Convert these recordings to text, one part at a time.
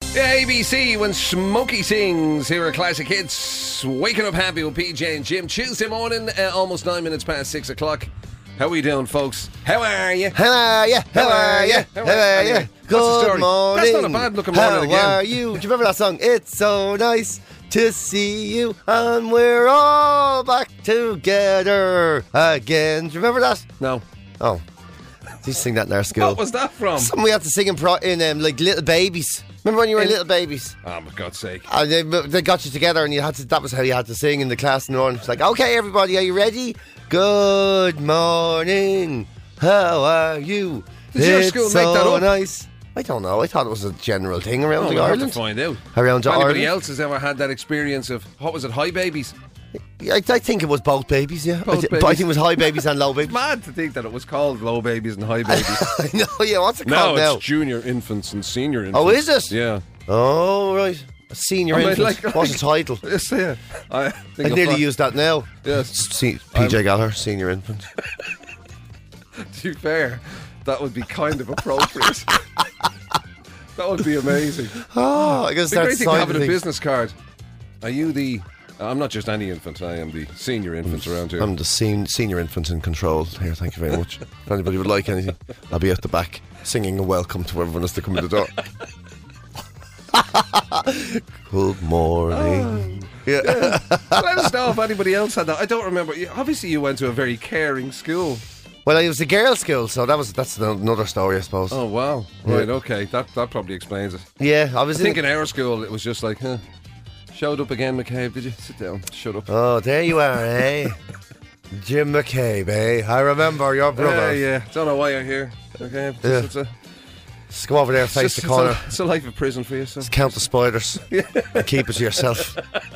Yeah, ABC when Smokey sings. Here are Classic Hits. Waking up happy with PJ and Jim. Tuesday morning, almost 9 minutes past 6 o'clock. How are we doing, folks? How are you? How are you? How are you? How are you? Good morning. That's not a bad looking morning again. How are you? Do you remember that song? It's so nice to see you, and we're all back together again. Do you remember that? No. Oh. Did you sing that in our school? What was that from? Something we had to sing in like Little Babies. Remember when you were little babies? Oh, for God's sake. And they got you together and you had to. That was how you had to sing in the class in the morning. It's like, okay, everybody, are you ready? Good morning. How are you? Did your school make that up? Nice. I don't know. I thought it was a general thing around we'll Ireland. have to find out. Around if anybody Ireland. else has ever had that experience of, what was it, high babies? I think it was both babies, yeah. Both But I think it was high babies and low It's babies. mad to think that it was called low babies and high babies. I know, yeah. What's it Now called now? it's junior infants and senior infants. Oh, is it? Yeah. Oh, right. A senior infant. What a title. Yes, yeah. I think I'd nearly use that now. Yes. PJ Gallagher, senior infant. To be fair, that would be kind of appropriate. That would be amazing. Oh, I guess It'd be that's great thing to have it a business card. Are you the... I'm not just any infant, I am the senior infant around here. I'm the senior infant in control here, thank you very much. If anybody would like anything, I'll be at the back singing a welcome to everyone as they come in the door. Good morning. Yeah. Let us know if anybody else had that. I don't remember. Obviously you went to a very caring school. Well, it was a girls' school, so that's another story, I suppose. Oh, wow. Right, okay. That probably explains it. Yeah, I think in our school it was just like, showed up again, McCabe. Did you? Sit down. Shut up. Oh, there you are, eh? Jim McCabe, eh? I remember your brother. Yeah. Don't know why you're here. Okay. Just go over there, face the corner. It's a life of prison for you. So. Just count the spiders and keep it to yourself.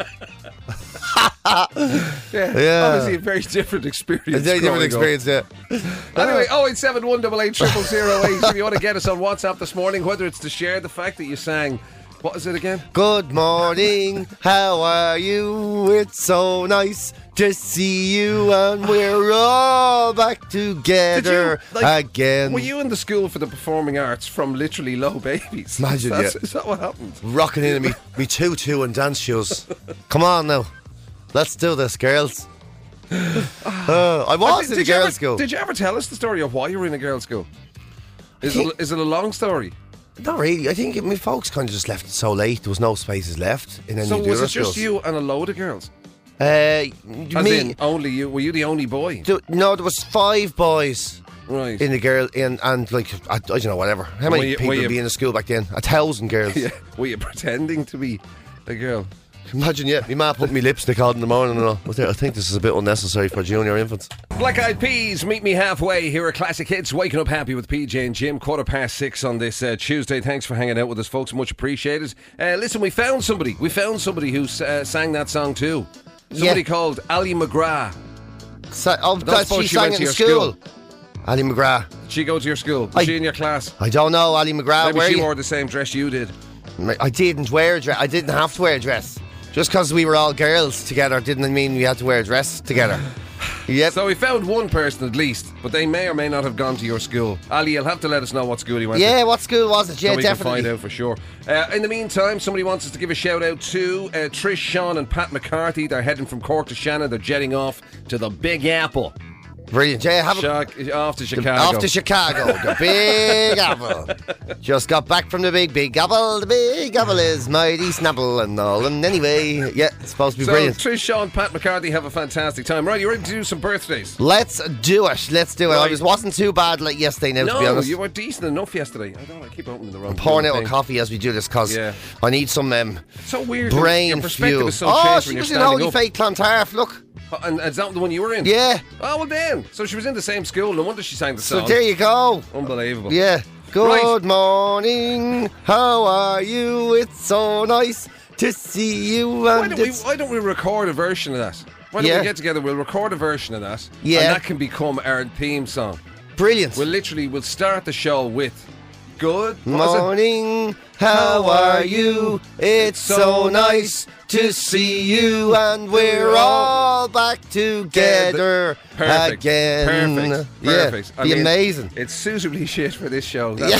Yeah. Obviously a very different experience. A very different experience, yeah. Anyway, 0871 88 0008. If you want to get us on WhatsApp this morning, whether it's to share the fact that you sang, what is it again? Good morning, how are you? It's so nice to see you, and we're all back together again. Were you in the school for the performing arts from literally low babies? Imagine, Is that what happened? Rocking in me tutu and dance shoes. Come on now, let's do this, girls. I was in a girls' school. Did you ever tell us the story of why you were in a girls' school? Is it a long story? Not really. I think my folks kind of just left it so late. There was no spaces left in any of the other schools. So was it just you and a load of girls? Only you? Were you the only boy? No, there was 5 boys. Right. In the girl, and like, I don't know, whatever. How many people would be in the school back then? 1,000 girls. Yeah. Were you pretending to be a girl? Imagine, yeah. My ma put me lipstick on in the morning and all. I think this is a bit unnecessary for junior infants. Black Eyed Peas, Meet Me Halfway. Here are Classic Hits. Waking up happy with PJ and Jim. 6:15 on this Tuesday. Thanks for hanging out with us, folks. Much appreciated. Listen, we found somebody who sang that song too. Somebody called Ali McGrath. She sang it in school. Ali McGrath. Did she go to your school? Was she in your class? I don't know, Ali McGrath. Maybe she wore the same dress you did. I didn't wear a dress. I didn't have to wear a dress. Just because we were all girls together didn't mean we had to wear a dress together. Yep. So we found one person at least, but they may or may not have gone to your school. Ali, you'll have to let us know what school he went to. Yeah, what school was it? Yeah, so definitely. We can find out for sure. In the meantime, somebody wants us to give a shout out to Trish, Sean and Pat McCarthy. They're heading from Cork to Shannon. They're jetting off to the Big Apple. Brilliant. Yeah, off to Chicago. Off to Chicago, the Big Apple. Just got back from the Big Apple. The Big Apple is mighty snapple and all. And anyway, yeah, it's supposed to be brilliant. Trish, Sean, Pat McCarthy have a fantastic time. Right, you ready to do some birthdays? Let's do it. Right. I wasn't too bad like yesterday now, to be honest. You were decent enough yesterday. I keep opening the wrong I'm pouring out a coffee as we do this because I need some so weird. brain your perspective fuel. Is so changed she when was you're in Holy up. Faith Clontarf, look. And is that the one you were in? Yeah. Oh, well then. So she was in the same school. No wonder she sang the song. So there you go. Unbelievable. Yeah. Good morning. How are you? It's so nice to see you. And why don't we record a version of that? Why don't we get together? We'll record a version of that. Yeah. And that can become our theme song. Brilliant. We'll start the show with Good morning. How are you? It's so nice to see you, and we're all back together again. Perfect. Yeah, Perfect. be amazing. It's suitably shit for this show. That'll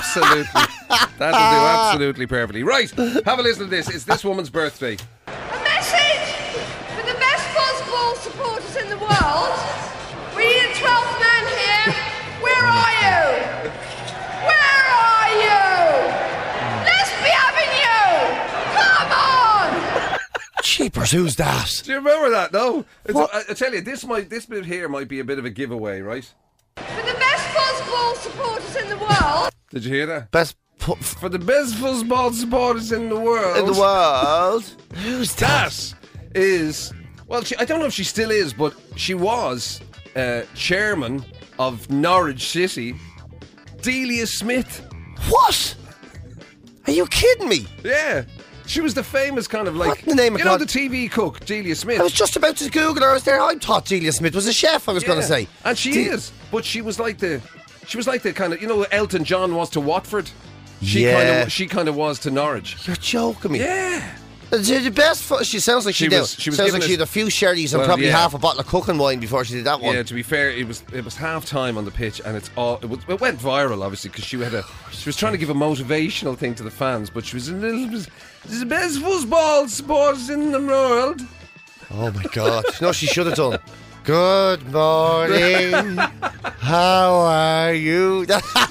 do absolutely perfectly. Right, have a listen to this. It's this woman's birthday. A message for the best football supporters in the world. We need a 12th man here. Where are you? Where are you? Let's be having you. Come on. Cheapers, who's that? Do you remember that? No. I tell you, this bit here might be a bit of a giveaway, right? For the best football supporters in the world. Did you hear that? Best For the best football supporters in the world. in the world. Who's that? That is, well, I don't know if she still is, but she was chairman of Norwich City, Delia Smith. What? Are you kidding me? Yeah. She was the famous kind of like, What in the name of you know, God? the TV cook, Delia Smith. I was just about to Google her. I was there. I thought Delia Smith was a chef. I was going to say, and she is, but she was like the kind of, you know, Elton John was to Watford. She kind of was to Norwich. You're joking me. Yeah. The best. She sounds like she was sounds like given she had a few sherries and Well, probably yeah. half a bottle of cooking wine before she did that one. Yeah, to be fair, it was half time on the pitch, and it went viral obviously because she was trying to give a motivational thing to the fans, but she was a little bit, this is the best football sports in the world. Oh my God! No, she should have done. Good morning. How are you?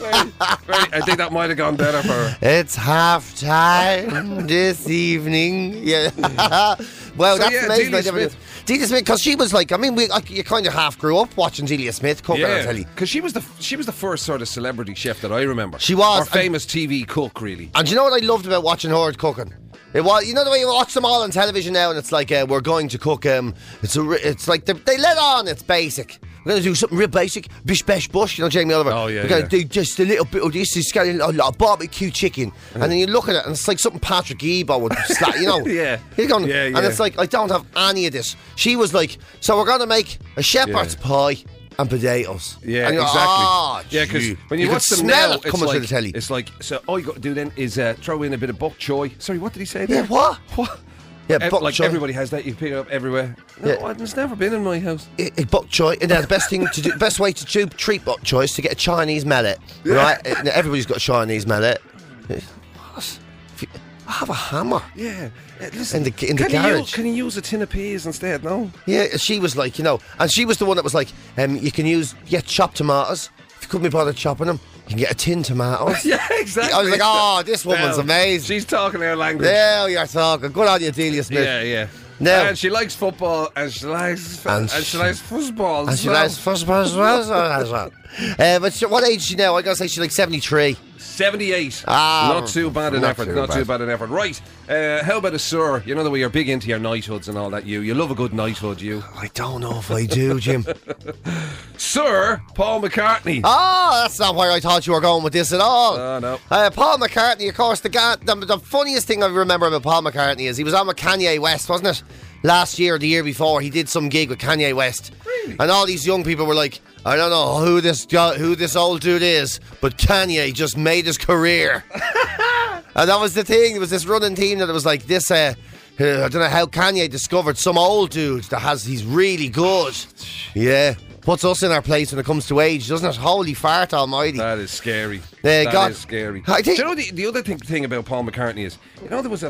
I think that might have gone better for her. It's half time this evening. Yeah. Well, So, that's yeah, amazing. Delia I never Smith. knew. Delia Smith, because she was like, I mean, you kind of half grew up watching Delia Smith cook. I tell you. because she was the first sort of celebrity chef that I remember. She was, or famous TV cook, really. And do you know what I loved about watching her cooking? It was, you know the way you watch them all on television now, and it's like we're going to cook. It's like they let on. It's basic. We're going to do something real basic. Bish bash bush. You know Jamie Oliver. Oh, yeah, We're going yeah. to do just a little bit of this. It's got a lot of barbecue chicken, and then you look at it, and it's like something Patrick Ebo would slap. You know. Yeah. You're going, Yeah, and yeah. it's like I don't have any of this. She was like, so we're going to make a shepherd's pie and potatoes. Yeah, and you're, exactly. Oh, yeah, because gee. when you watch could them smell now, it it's coming like, through the telly. it's like, so all you got to do then is throw in a bit of bok choy. Sorry, what did he say there? Yeah, what? What? Yeah, bok like choy. everybody has that. You can pick it up everywhere. No, Yeah. it's never been in my house. Bok choy, and the best thing to do, best way to treat bok choy is to get a Chinese mallet, right? Everybody's got a Chinese mallet. What? I have a hammer. Yeah. Listen, In the can garage. Can you use a tin of peas instead? No. Yeah, she was like, you know, and she was the one that was like, you can use chopped tomatoes. If you couldn't be bothered chopping them, you can get a tin tomatoes. Yeah, exactly. I was like, oh, this woman's Well, amazing. She's talking our language. There you're talking. Good on you, Delia Smith. Yeah, yeah. Now- And she likes football, and she likes football. And she likes football as well. But what age is she now? I gotta say she's like 73. 78. Ah, not too bad an not effort. too Not bad. too bad an effort. Right. How about a sir? You know the way you're big into your knighthoods and all that. You love a good knighthood. You, I don't know if I do, Jim. Sir Paul McCartney. Oh, that's not where I thought you were going with this at all. Oh, no. Paul McCartney, of course, the funniest thing I remember about Paul McCartney is he was on with Kanye West, wasn't it? Last year or the year before, he did some gig with Kanye West. Really? And all these young people were like, I don't know who this old dude is, but Kanye just made his career. And that was the thing. There was this running theme that it was like this, I don't know how Kanye discovered some old dude he's really good. Yeah. Puts us in our place when it comes to age, doesn't it? Holy fart almighty. That is scary. God. That is scary. I think- Do you know the other thing about Paul McCartney is, you know, there was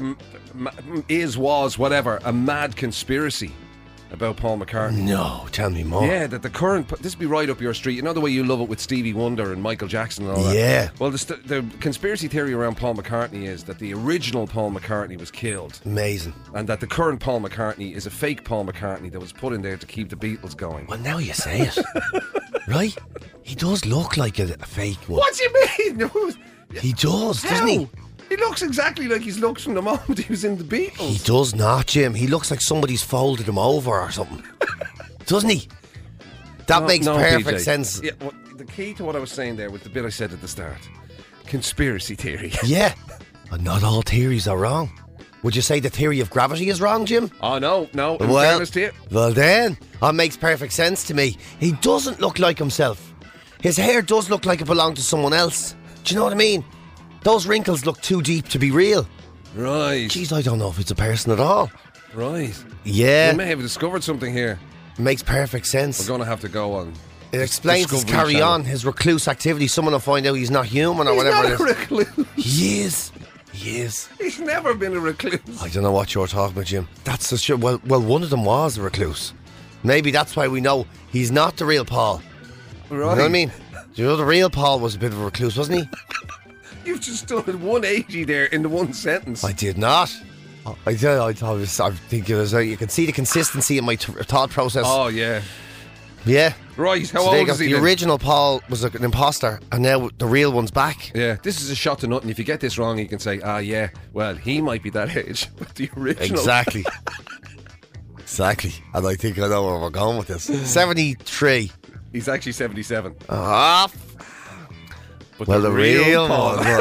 a mad conspiracy about Paul McCartney. No, tell me more. Yeah, that the current... This would be right up your street. You know the way you love it with Stevie Wonder and Michael Jackson and all that? Yeah. Well, the conspiracy theory around Paul McCartney is that the original Paul McCartney was killed, Amazing. and that the current Paul McCartney is a fake Paul McCartney that was put in there to keep the Beatles going. Well, now you say it. Right? He does look like a fake one. What do you mean? He does, doesn't he? He looks exactly like he's looked from the moment he was in the Beatles. He does not, Jim. He looks like somebody's folded him over or something. Doesn't he? That makes perfect PJ. sense. Yeah, well, the key to what I was saying there was the bit I said at the start. Conspiracy theory. Yeah. But not all theories are wrong. Would you say the theory of gravity is wrong, Jim? Oh, no. In Well, fairness to you. well then, that makes perfect sense to me. He doesn't look like himself. His hair does look like it belonged to someone else. Do you know what I mean? Those wrinkles look too deep to be real. Right. Jeez, I don't know if it's a person at all. Right. Yeah. We may have discovered something here. Makes perfect sense. We're going to have to go on. It explains his Discovery carry Channel. on, his recluse activity. Someone will find out he's not human or He's whatever not it a is. recluse. He is. He is. He's never been a recluse. I don't know what you're talking about, Jim. That's the shit. Well, one of them was a recluse. Maybe that's why we know he's not the real Paul. Right. You know what I mean? You know, the real Paul was a bit of a recluse, wasn't he? You've just done 180 there in the one sentence. I did not. I did. I think it was. You can see the consistency in my thought process. Oh, yeah. Yeah. Right, how So there you old go. is he The then? original Paul was an imposter, and now the real one's back. Yeah, this is a shot to nothing. If you get this wrong, you can say, yeah, well, he might be that age, but the original... Exactly. Exactly. And I think I know where we're going with this. 73. He's actually 77. Ah. But Well, the real Paul. one.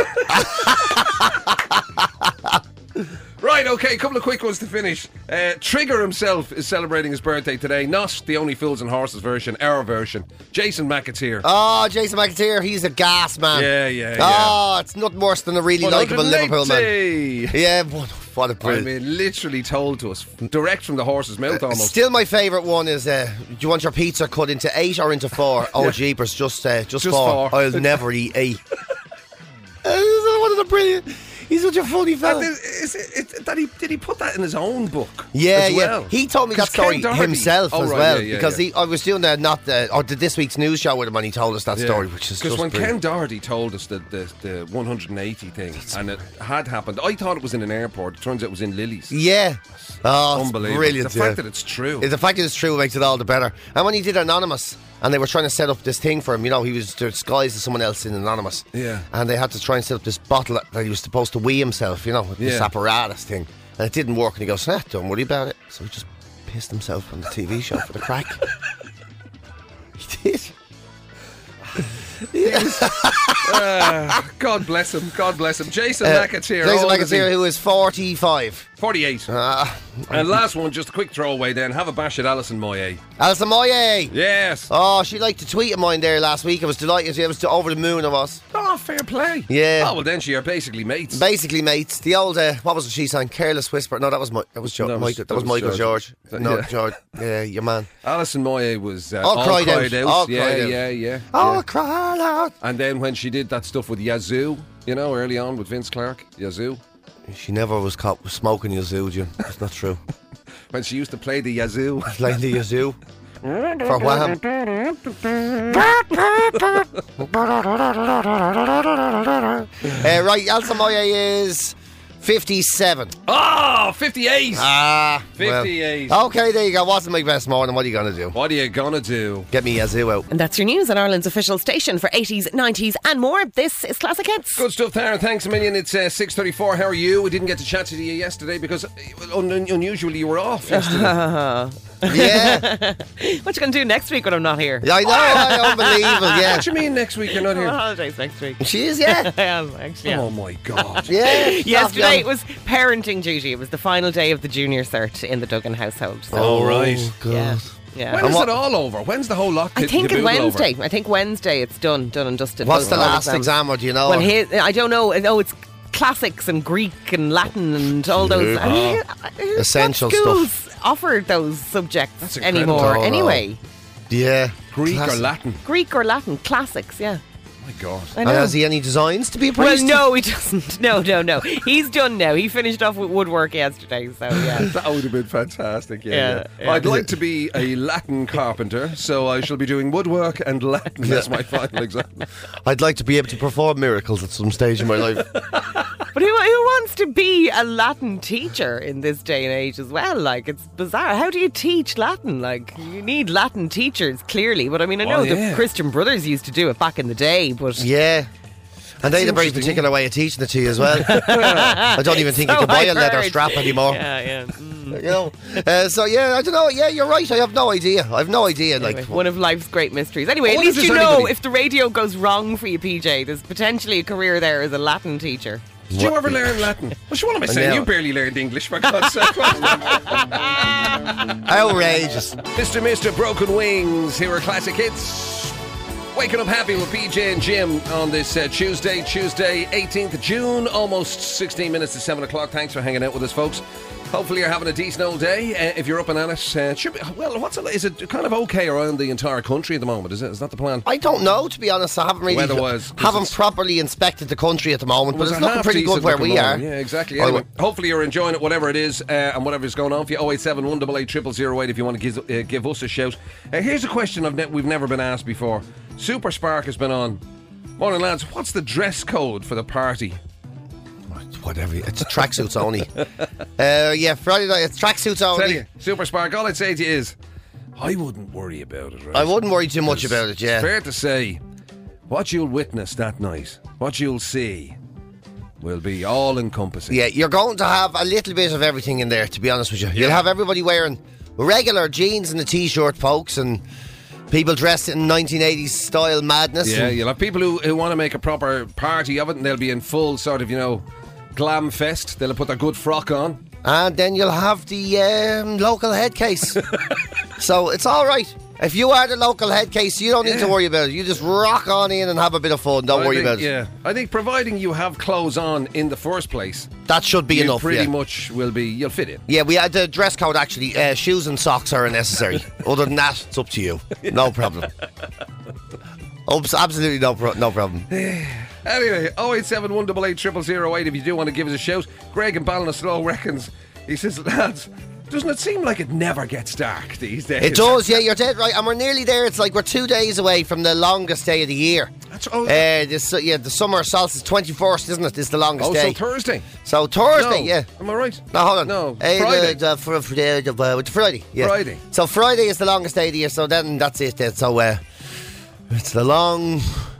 Right, okay, a couple of quick ones to finish. Trigger himself is celebrating his birthday today. Not the Only Fools and Horses version, our version. Jason McAteer. Oh, Jason McAteer, he's a gas man. Yeah. Oh, it's nothing worse than a really likeable Liverpool man. 180. Yeah, what a I brilliant. mean, literally told to us, direct from the horse's mouth almost. Still, my favourite one is: do you want your pizza cut into 8 or into 4? Oh, jeepers, just 4. four. I'll never eat 8. One of the brilliant. He's such a funny fella. Did he put that in his own book? Yeah, as yeah. well? He told me that 'Cause Ken story Doherty- himself Oh, as right, well, yeah, because yeah. I was doing this week's news show with him, and he told us that story, which is because just when brilliant. Ken Doherty told us that the 180 thing, and it had happened, I thought it was in an airport. It turns out it was in Lily's. Yeah. Oh, it's Unbelievable. brilliant. The fact that it's true. The fact that it's true makes it all the better. And when he did Anonymous, and they were trying to set up this thing for him, he was disguised as someone else in Anonymous. Yeah. And they had to try and set up this bottle that he was supposed to wee himself, with this Yeah. apparatus thing. And it didn't work, and he goes, don't worry about it. So he just pissed himself on the TV show for the crack. He did. God bless him. God bless him. Jason McAteer. Jason how old is he? McAteer, who is 45. 48. And last one, just a quick throwaway then. Have a bash at Alison Moyet. Alison Moyet. Yes. Oh, she liked a tweet of mine there last week. I was delighted. I was over the moon, I was. Oh, fair play. Yeah. Oh, well, then you're basically mates. Basically, mates, the old what was it she sang? Careless Whisper. No, that was Michael George. No, Yeah. George. Yeah, your man. Alison Moyet was All cried out. All yeah, cried out. yeah. Oh, cry out. And then when she did that stuff with Yazoo, early on with Vince Clarke, Yazoo, She never was caught smoking Yazoo, Jim. That's not true. when she used to play the Yazoo. Playing the Yazoo. For Wham. Right, Alison Moyet is 57. Oh, 58. Ah, 58. Well. Okay, there you go. Wasn't my best morning. What are you going to do? What are you gonna do? Get me Yazoo out. And that's your news on Ireland's official station for 80s, 90s and more. This is Classic Hits. Good stuff, Tara. Thanks a million. It's 6:34. How are you? We didn't get to chat to you yesterday because unusually you were off yesterday. Yeah. What you going to do next week when I'm not here? I know. Unbelievable, yeah. What do you mean next week you're not I'm on here? holidays next week. She is, yeah. I am, actually. Oh my God. Yeah. Yesterday it was parenting duty. It was the final day of the junior cert in the Duggan household. So, Oh, right. God. yeah. Yeah. When is it all over? When's the whole lot? I think caboodle Wednesday. over? I think Wednesday it's done and dusted. What's the All last exams. exam, or do you know? Well, I don't know. Oh, it's classics and Greek and Latin and all those. I mean, Essential what schools offer those subjects That's incredible. anymore. Oh, no. Anyway, Yeah. Greek or Classic. Latin? Greek or Latin classics. Yeah, My God. I And know. has he any designs to be a Well, priest? no, he doesn't. No. He's done now. He finished off with woodwork yesterday. So yeah. That would have been fantastic. Yeah. I'd like to be a Latin carpenter, so I shall be doing woodwork and Latin as my final exam. I'd like to be able to perform miracles at some stage in my life. But who wants to be a Latin teacher in this day and age as well? Like, it's bizarre. How do you teach Latin? Like, you need Latin teachers, clearly. But I mean, I know Well, yeah. the Christian Brothers used to do it back in the day, but Yeah. And they had a very interesting. particular way of teaching it to you as well. I don't even think you So can buy a I've leather heard. strap anymore. yeah. You know? So yeah, I don't know. Yeah, you're right. I have no idea. Anyway, Like, one of life's great mysteries. Anyway, I at wonder least if you there's know anybody- if the radio goes wrong for you, PJ, there's potentially a career there as a Latin teacher. Did you ever learn Latin? What am I saying? No. You barely learned English, for God's sake. outrageous. Mr. Broken Wings, here are classic hits. Waking up happy with PJ and Jim on this Tuesday, 18th of June, almost 16 minutes to 7 o'clock. Thanks for hanging out with us, folks. Hopefully you're having a decent old day. If you're up and at it, should be, well, is it kind of okay around the entire country at the moment? Is that the plan? I don't know, to be honest. I haven't really haven't properly inspected the country at the moment, but it's looking pretty good where we are. Yeah, exactly. Anyway, hopefully you're enjoying it, whatever it is, and whatever's going on for you. 087 188 0008 if you want to give us a shout. Here's a question we've never been asked before. Super Spark has been on. Morning, lads. What's the dress code for the party? Whatever, it's tracksuits only. Yeah, Friday night, it's tracksuits only. Tell you, Super Spark, all I'd say to you is, I wouldn't worry about it, right? I wouldn't worry too much about it, yeah. It's fair to say, what you'll witness that night, what you'll see, will be all-encompassing. Yeah, you're going to have a little bit of everything in there, to be honest with you. You'll have everybody wearing regular jeans and a t-shirt, folks, and people dressed in 1980s style madness. Yeah, you'll have people who want to make a proper party of it, and they'll be in full sort of, glam fest. They'll put their good frock on. And then you'll have the local head case. So it's all right. If you are the local head case, you don't need to worry about it. You just rock on in and have a bit of fun. Don't worry about it. Yeah, I think providing you have clothes on in the first place, that should be enough. Pretty much you'll fit in. Yeah, we had the dress code actually. Shoes and socks are necessary. Other than that, it's up to you. No problem. Absolutely no problem. Anyway, 087 188 0008 if you do want to give us a shout. Greg in Ballinasloe reckons, he says, lads, doesn't it seem like it never gets dark these days? It does, yeah, you're dead right. And we're nearly there. It's like we're 2 days away from the longest day of the year. That's the summer solstice, 21st, isn't it? Is the longest day. So Thursday? So Thursday, no. yeah. Am I right? No, hold on. No, Friday. Friday, yeah. Friday. So Friday is the longest day of the year, so then that's it then. So it's the long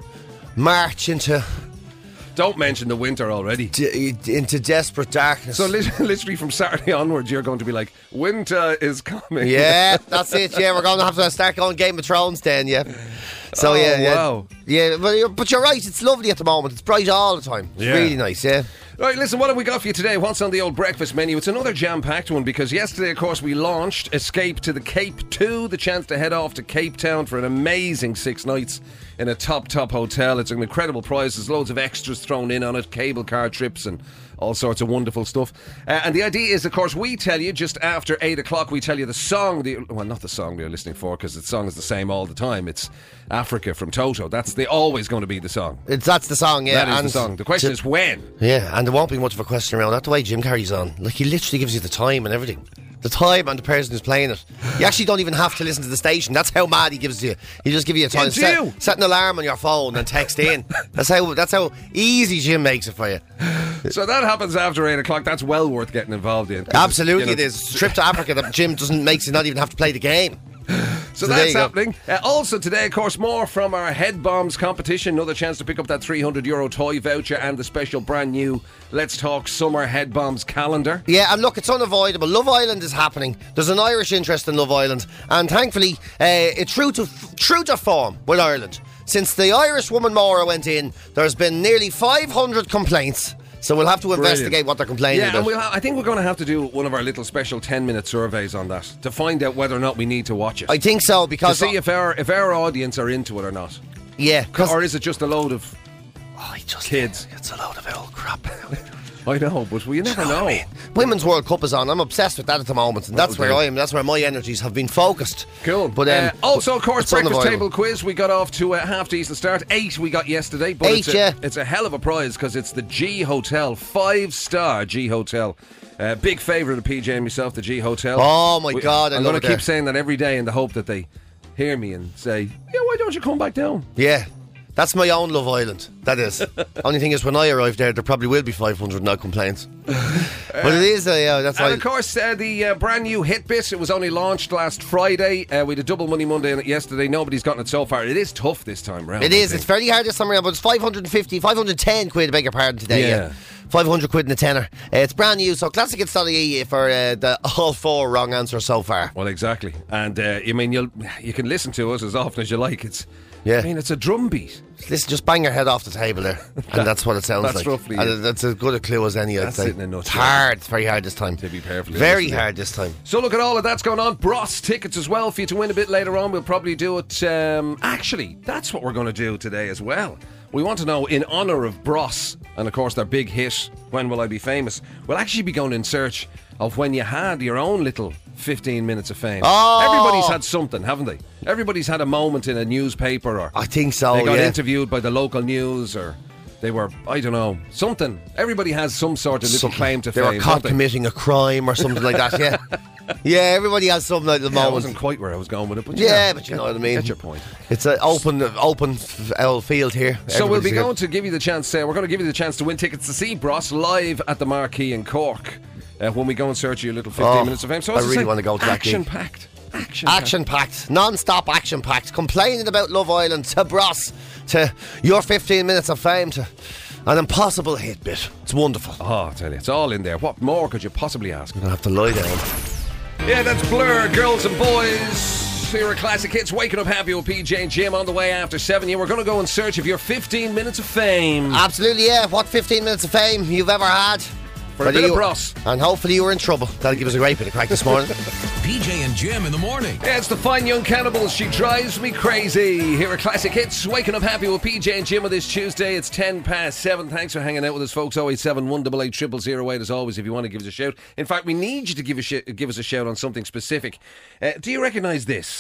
march into... Don't mention the winter already. Into desperate darkness. So literally from Saturday onwards, you're going to be like, winter is coming. Yeah, that's it. Yeah, we're going to have to start going Game of Thrones then, yeah. So wow. Yeah, but you're right, it's lovely at the moment. It's bright all the time. It's really nice, yeah. Right, listen, what have we got for you today? What's on the old breakfast menu? It's another jam-packed one because yesterday, of course, we launched Escape to the Cape 2, the chance to head off to Cape Town for an amazing 6 nights in a top hotel. It's an incredible prize. There's loads of extras thrown in on it, cable car trips and all sorts of wonderful stuff. And the idea is, of course, we tell you just after 8 o'clock, we tell you the song, not the song you're listening for, because the song is the same all the time. It's Africa from Toto. That's always going to be the song. That's the song, yeah. That is the song. The question is when. Yeah, and there won't be much of a question around that. The way Jim carries on, like he literally gives you the time and everything. The time and the person who's playing it. You actually don't even have to listen to the station. That's how mad he gives you. He just give you a time. Set an alarm on your phone and text in. That's how easy Jim makes it for you. So that happens after 8 o'clock. That's well worth getting involved in. Absolutely, it is. Trip to Africa that Jim makes you not even have to play the game. So that's happening. Also today, of course, more from our Head Bombs competition. Another chance to pick up that €300 toy voucher and the special brand new Let's Talk Summer Head Bombs calendar. Yeah, and look, it's unavoidable. Love Island is happening. There's an Irish interest in Love Island, and thankfully, it's true to form with Ireland. Since the Irish woman Maura went in, there's been nearly 500 complaints. So we'll have to investigate what they're complaining about. And I think we're going to have to do one of our little special 10-minute surveys on that to find out whether or not we need to watch it. I think so, because... To see if our audience are into it or not. Yeah. Or is it just a load of kids? It's a load of old crap. I know, but you never know. I mean? Women's World Cup is on. I'm obsessed with that at the moment, and that's where I am. That's where my energies have been focused. Cool. But also, of course, breakfast table quiz. We got off to a half decent start. 8 we got yesterday, but it's a hell of a prize because it's the G Hotel, 5-star G Hotel. Big favourite of PJ and myself, the G Hotel. Oh my God, I'm going to keep saying that every day in the hope that they hear me and say, yeah, why don't you come back down? Yeah. That's my own Love Island. That is. Only thing is, when I arrive there probably will be 500 no complaints. But it is, that's and of course, the brand new Hitbit. It was only launched last Friday. We had a Double Money Monday in it yesterday. Nobody's gotten it so far. It is tough this time round. It is. It's very hard this time around, but it's 510 quid, I beg your pardon, today. Yeah. 500 quid in a tenner. It's brand new, so classichits.ie for the all 4 wrong answers so far. Well, exactly. And I mean, you can listen to us as often as you like. It's a drum beat. Listen, just bang your head off the table there, and that's what it sounds that's like. roughly and it. that's as good a clue as any. That's I'd it in say. a nutshell. It's hard. It's very hard this time. To be perfectly very honest, hard this time. So look at all of that's going on. Bros tickets as well for you to win a bit later on. We'll probably do it. Actually, that's what we're going to do today as well. We want to know, in honour of Bros, and of course their big hit, When Will I Be Famous, we'll actually be going in search of when you had your own little 15 minutes of fame. Oh! Everybody's had something, haven't they? Everybody's had a moment in a newspaper, or I think so. they got yeah. interviewed by the local news, or they were, I don't know, something. Everybody has some sort of little claim to They fame. were caught don't they? committing a crime or something like that. Yeah, yeah. Everybody has something at the Yeah, I moment. wasn't quite where I was going with it, but Yeah, but you know what I mean. Get your point. It's an open field here. So we'll be Everybody's here. going to give you the chance. We're going to give you the chance to win tickets to see Bros live at the Marquee in Cork when we go and search your little 15 minutes of fame. So I as really say, want to go to that gig. action-packed. Action-packed, non-stop action-packed, complaining about Love Island to Bros, to your 15 minutes of fame, to an impossible hit bit. It's wonderful. Oh, I tell you, it's all in there. What more could you possibly ask? I'm going to have to lie down. Yeah, that's Blur, Girls and Boys. Here are Classic Hits, waking up happy with PJ and Jim on the way after 7. Yeah, we're going to go in search of your 15 minutes of fame. Absolutely, yeah. What 15 minutes of fame you've ever had? For a bit of Bros. And hopefully you were in trouble. That'll give us a great bit of crack this morning. PJ and Jim in the morning. Yeah, it's the Fine Young Cannibals. She drives me crazy. Here are Classic Hits. Waking up happy with PJ and Jim on this Tuesday. It's 7:10. Thanks for hanging out with us, folks. 087 188 0008 as always if you want to give us a shout. In fact, we need you to give us a shout on something specific. Do you recognise this?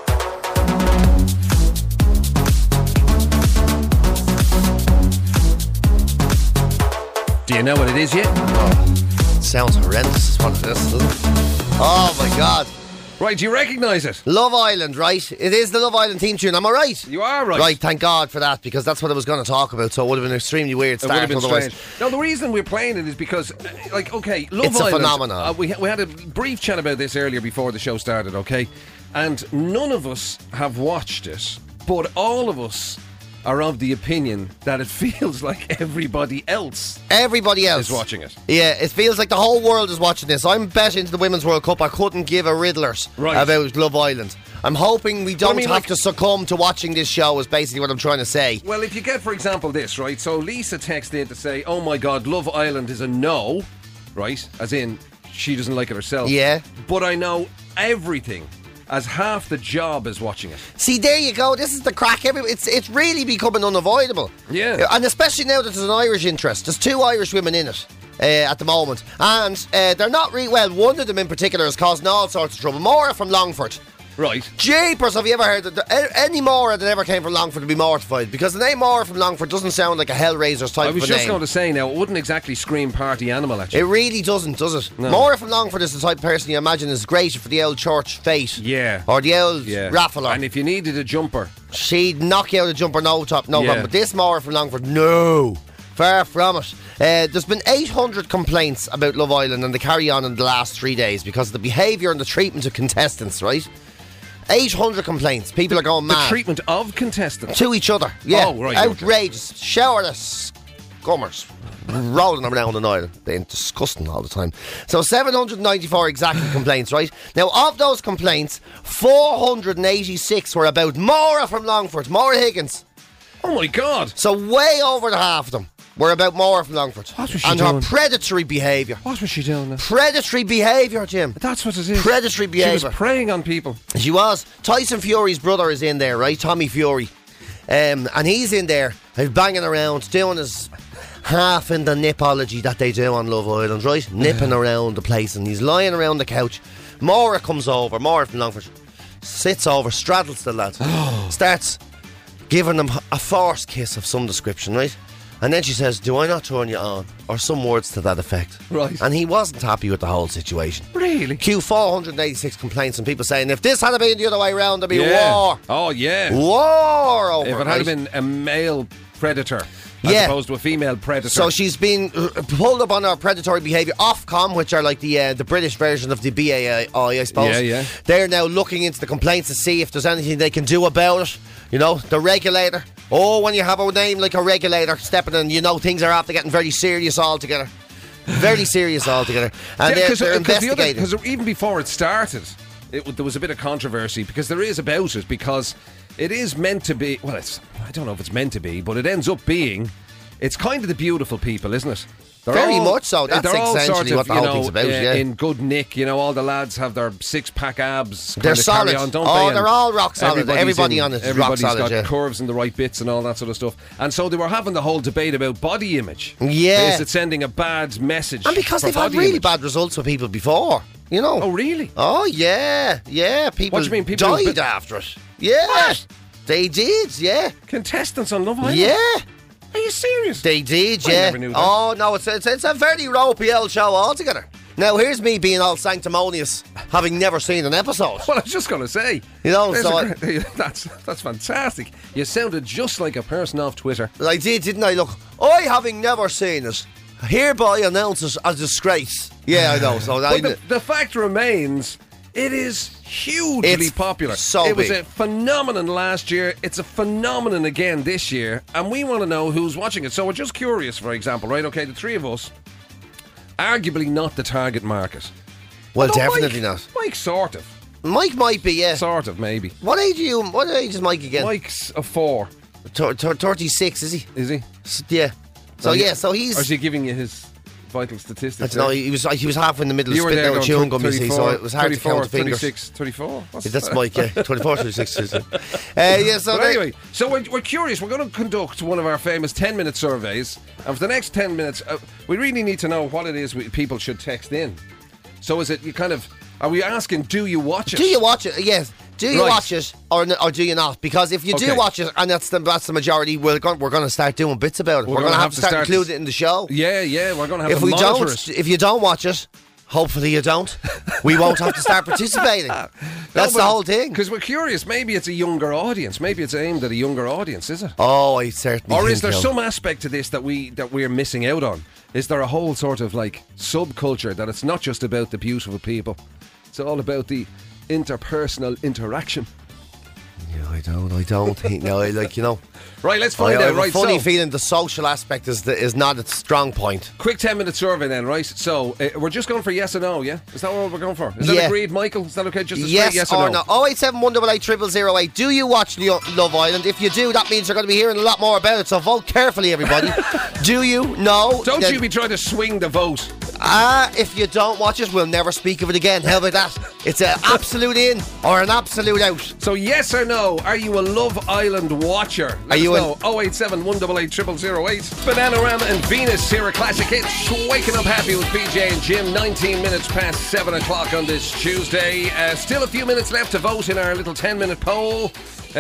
Do you know what it is yet? Sounds horrendous is what it is, doesn't it? Oh my God. Right, do you recognise it? Love Island, right? It is the Love Island theme tune, am I right? You are right. Right, thank God for that, because that's what I was going to talk about, so it would have been an extremely weird It would start have been otherwise. strange. No, the reason we're playing it is because, like, okay, Love It's a Island. phenomenon. We had a brief chat about this earlier before the show started, okay? And none of us have watched it, but all of us are of the opinion that it feels like everybody else Everybody else is watching it. Yeah, it feels like the whole world is watching this. I'm betting to the Women's World Cup I couldn't give a riddlers Right. about Love Island. I'm hoping we don't I mean, have like- to succumb to watching this show is basically what I'm trying to say. Well, if you get, for example, this, right? So Lisa texted in to say, oh my God, Love Island is a no, right? As in, she doesn't like it herself. Yeah. But I know everything, as half the job is watching it. See, there you go. This is the crack. It's really becoming unavoidable. Yeah. And especially now that there's an Irish interest. There's 2 Irish women in it at the moment. And they're not really, well, one of them in particular is causing all sorts of trouble. Maura from Longford. Right. Jeepers, have you ever heard that any Maura that ever came from Longford would be mortified? Because the name Maura from Longford doesn't sound like a Hellraiser's type I of was a just name. going to say now, it wouldn't exactly scream party animal at you. It really doesn't, does it? No. Maura from Longford is the type of person you imagine is great for the old church fete. Yeah. Or the old Yeah. raffler. And if you needed a jumper, She'd knock you out a jumper, no Yeah. problem. But this Maura from Longford, no. Far from it. There's been 800 complaints about Love Island and they carry on in the last 3 days because of the behaviour and the treatment of contestants, right? 800 complaints. People are going the mad. treatment of contestants. To each other. Yeah. Oh, right, Outrageous. Showerless gummers. Rolling around an island. Being disgusting all the time. So 794 exactly complaints, right? Now, of those complaints, 486 were about Maura from Longford. Maura Higgins. Oh my God. So way over the half of them were about Maura from Longford. What was she and doing? her predatory behaviour. What was she doing? Predatory behaviour, Jim. That's what it is. Predatory She behaviour. was preying on people. She was. Tyson Fury's brother is in there, right? Tommy Fury. And he's in there, banging around, doing his half in the nipology that they do on Love Island, right? Nipping around the place, and he's lying around the couch. Maura comes over, Maura from Longford, sits over, straddles the lad, starts giving him a forced kiss of some description, right? And then she says, do I not turn you on? Or some words to that effect. Right. And he wasn't happy with the whole situation. Really? Q 486 complaints and people saying, if this had been the other way around, there'd be war. Oh, yeah. War over If it right? had been a male predator as Yeah. opposed to a female predator. So she's been pulled up on her predatory behaviour. Ofcom, which are like the British version of the BAI, I suppose. Yeah, yeah. They're now looking into the complaints to see if there's anything they can do about it. You know, the regulator, Oh, when you have a name like a regulator stepping in, you know things are after getting very serious altogether. Very serious altogether. And they're investigating. Because even before it started, there was a bit of controversy, because there is about it, because it is meant to be, well, I don't know if it's meant to be, but it ends up being, it's kind of the beautiful people, isn't it? Very much so. That's essentially what the whole thing's about, yeah. In good nick, all the lads have their six-pack abs. They're solid. On, don't they? They're all rock solid. Everybody on it is rock solid. Everybody's got curves in the right bits and all that sort of stuff. And so they were having the whole debate about body image. Yeah. Is it sending a bad message? And because they've had really bad results with people before, Oh, really? Oh, yeah. Yeah, people, what do you mean? People died after it. Yeah. What? They did, yeah. Contestants on Love Island? Yeah. Are you serious? They did, I yeah. never knew that. Oh, no, it's a very ropey old show altogether. Now, here's me being all sanctimonious, having never seen an episode. Well, I was just going to say. That's fantastic. You sounded just like a person off Twitter. I did, didn't I? Look, I, having never seen it, hereby announce it as disgrace. Yeah, I know. So the fact remains, it is hugely popular. So it was big. a phenomenon last year. It's a phenomenon again this year, and we want to know who's watching it. So we're just curious, for example, right? Okay, the three of us, arguably not the target market. Well, Although definitely not. Mike sort of. Mike might be, yeah. Sort of, maybe. What age are you? What age is Mike again? Mike's a 4. 36, is he? Is he? Yeah. So he's. Or is he giving you his vital statistics? No, he was half in the middle of spitting out chewing gum, you see, so it was hard to count the fingers. 36, 34. That's Mike, yeah. 24, 36. Yeah, so but anyway, so we're curious. We're going to conduct one of our famous 10-minute surveys, and for the next 10 minutes, we really need to know what it is people should text in. So is it are we asking, do you watch it? Do you watch it? Yes. Do you watch it or do you not? Because if you do watch it, and that's the majority, we're going to start doing bits about it. We're going to have to start including it in the show. Yeah, we're going to have to monitor it. If you don't watch it, hopefully you don't, we won't have to start participating. That's the whole thing. Because we're curious, maybe it's a younger audience. Maybe it's aimed at a younger audience, is it? Oh, I certainly Or think is there so. some aspect to this that we're missing out on? Is there a whole sort of subculture that it's not just about the beautiful people? It's all about the interpersonal interaction. Yeah, I don't think. No, Right, let's find out. I have Right, a funny feeling the social aspect is not its strong point. Quick 10-minute survey then, right? So we're just going for yes or no, yeah? Is that what we're going for? Is that agreed, Michael? Is that okay? Just a straight yes or no? 087 188 0008. Do you watch Love Island? If you do, that means you're going to be hearing a lot more about it. So vote carefully, everybody. Do you? No. Don't you be trying to swing the vote. If you don't watch it, we'll never speak of it again. How about that? It's an absolute in or an absolute out. So yes or no, are you a Love Island watcher? Are you 087 188 0008. Bananarama and Venus here at Classic Hits. Waking up happy with PJ and Jim. 19 minutes past 7 o'clock on this Tuesday. Still a few minutes left to vote in our little 10-minute poll.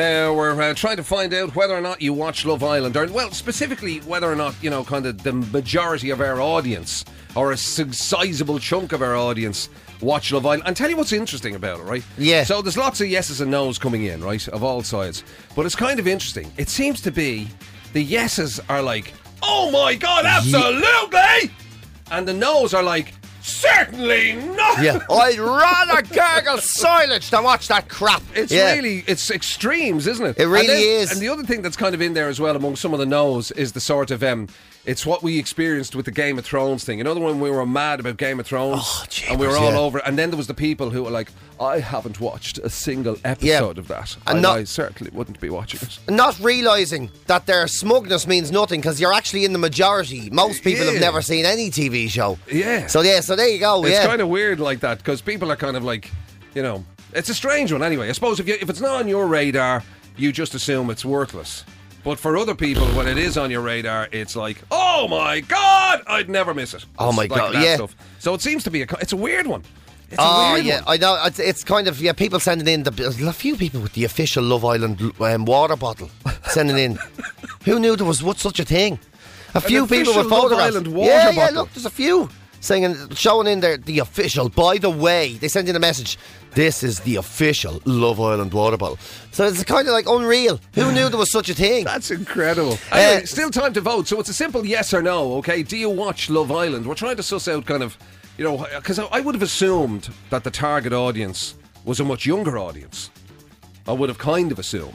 We're trying to find out whether or not you watch Love Island, or specifically whether or not kind of the majority of our audience, or a sizable chunk of our audience, watch Love Island. And tell you what's interesting about it, right? Yeah. So there's lots of yeses and nos coming in, right, of all sides. But it's kind of interesting. It seems to be the yeses are like, oh my God, absolutely! And the nos are like, certainly not! Yeah. I'd rather gargle silence than watch that crap. It's extremes, isn't it? It really is. And the other thing that's kind of in there as well among some of the no's is the sort of it's what we experienced with the Game of Thrones thing. Another one, we were mad about Game of Thrones, and we were all over it. And then there was the people who were like, I haven't watched a single episode of that, and I certainly wouldn't be watching it. Not realising that their smugness means nothing, because you're actually in the majority. Most people have never seen any TV show. Yeah. So there you go. It's kind of weird like that, because people are kind of like, it's a strange one anyway. I suppose if it's not on your radar, you just assume it's worthless. But for other people, when it is on your radar, it's like, oh my God, I'd never miss it. Oh my God, that yeah. Stuff. So it seems to be it's a weird one. It's a weird one. I know. It's kind of, people sending in, a few people with the official Love Island water bottle sending in. Who knew there was such a thing? A few people with photographs. Love Island water bottle. Yeah, look, there's a few showing in there the official. By the way, they send in a message. This is the official Love Island water bottle. So it's kind of like unreal. Who knew there was such a thing? That's incredible. Anyway, still time to vote. So it's a simple yes or no, okay? Do you watch Love Island? We're trying to suss out kind of, because I would have assumed that the target audience was a much younger audience. I would have kind of assumed.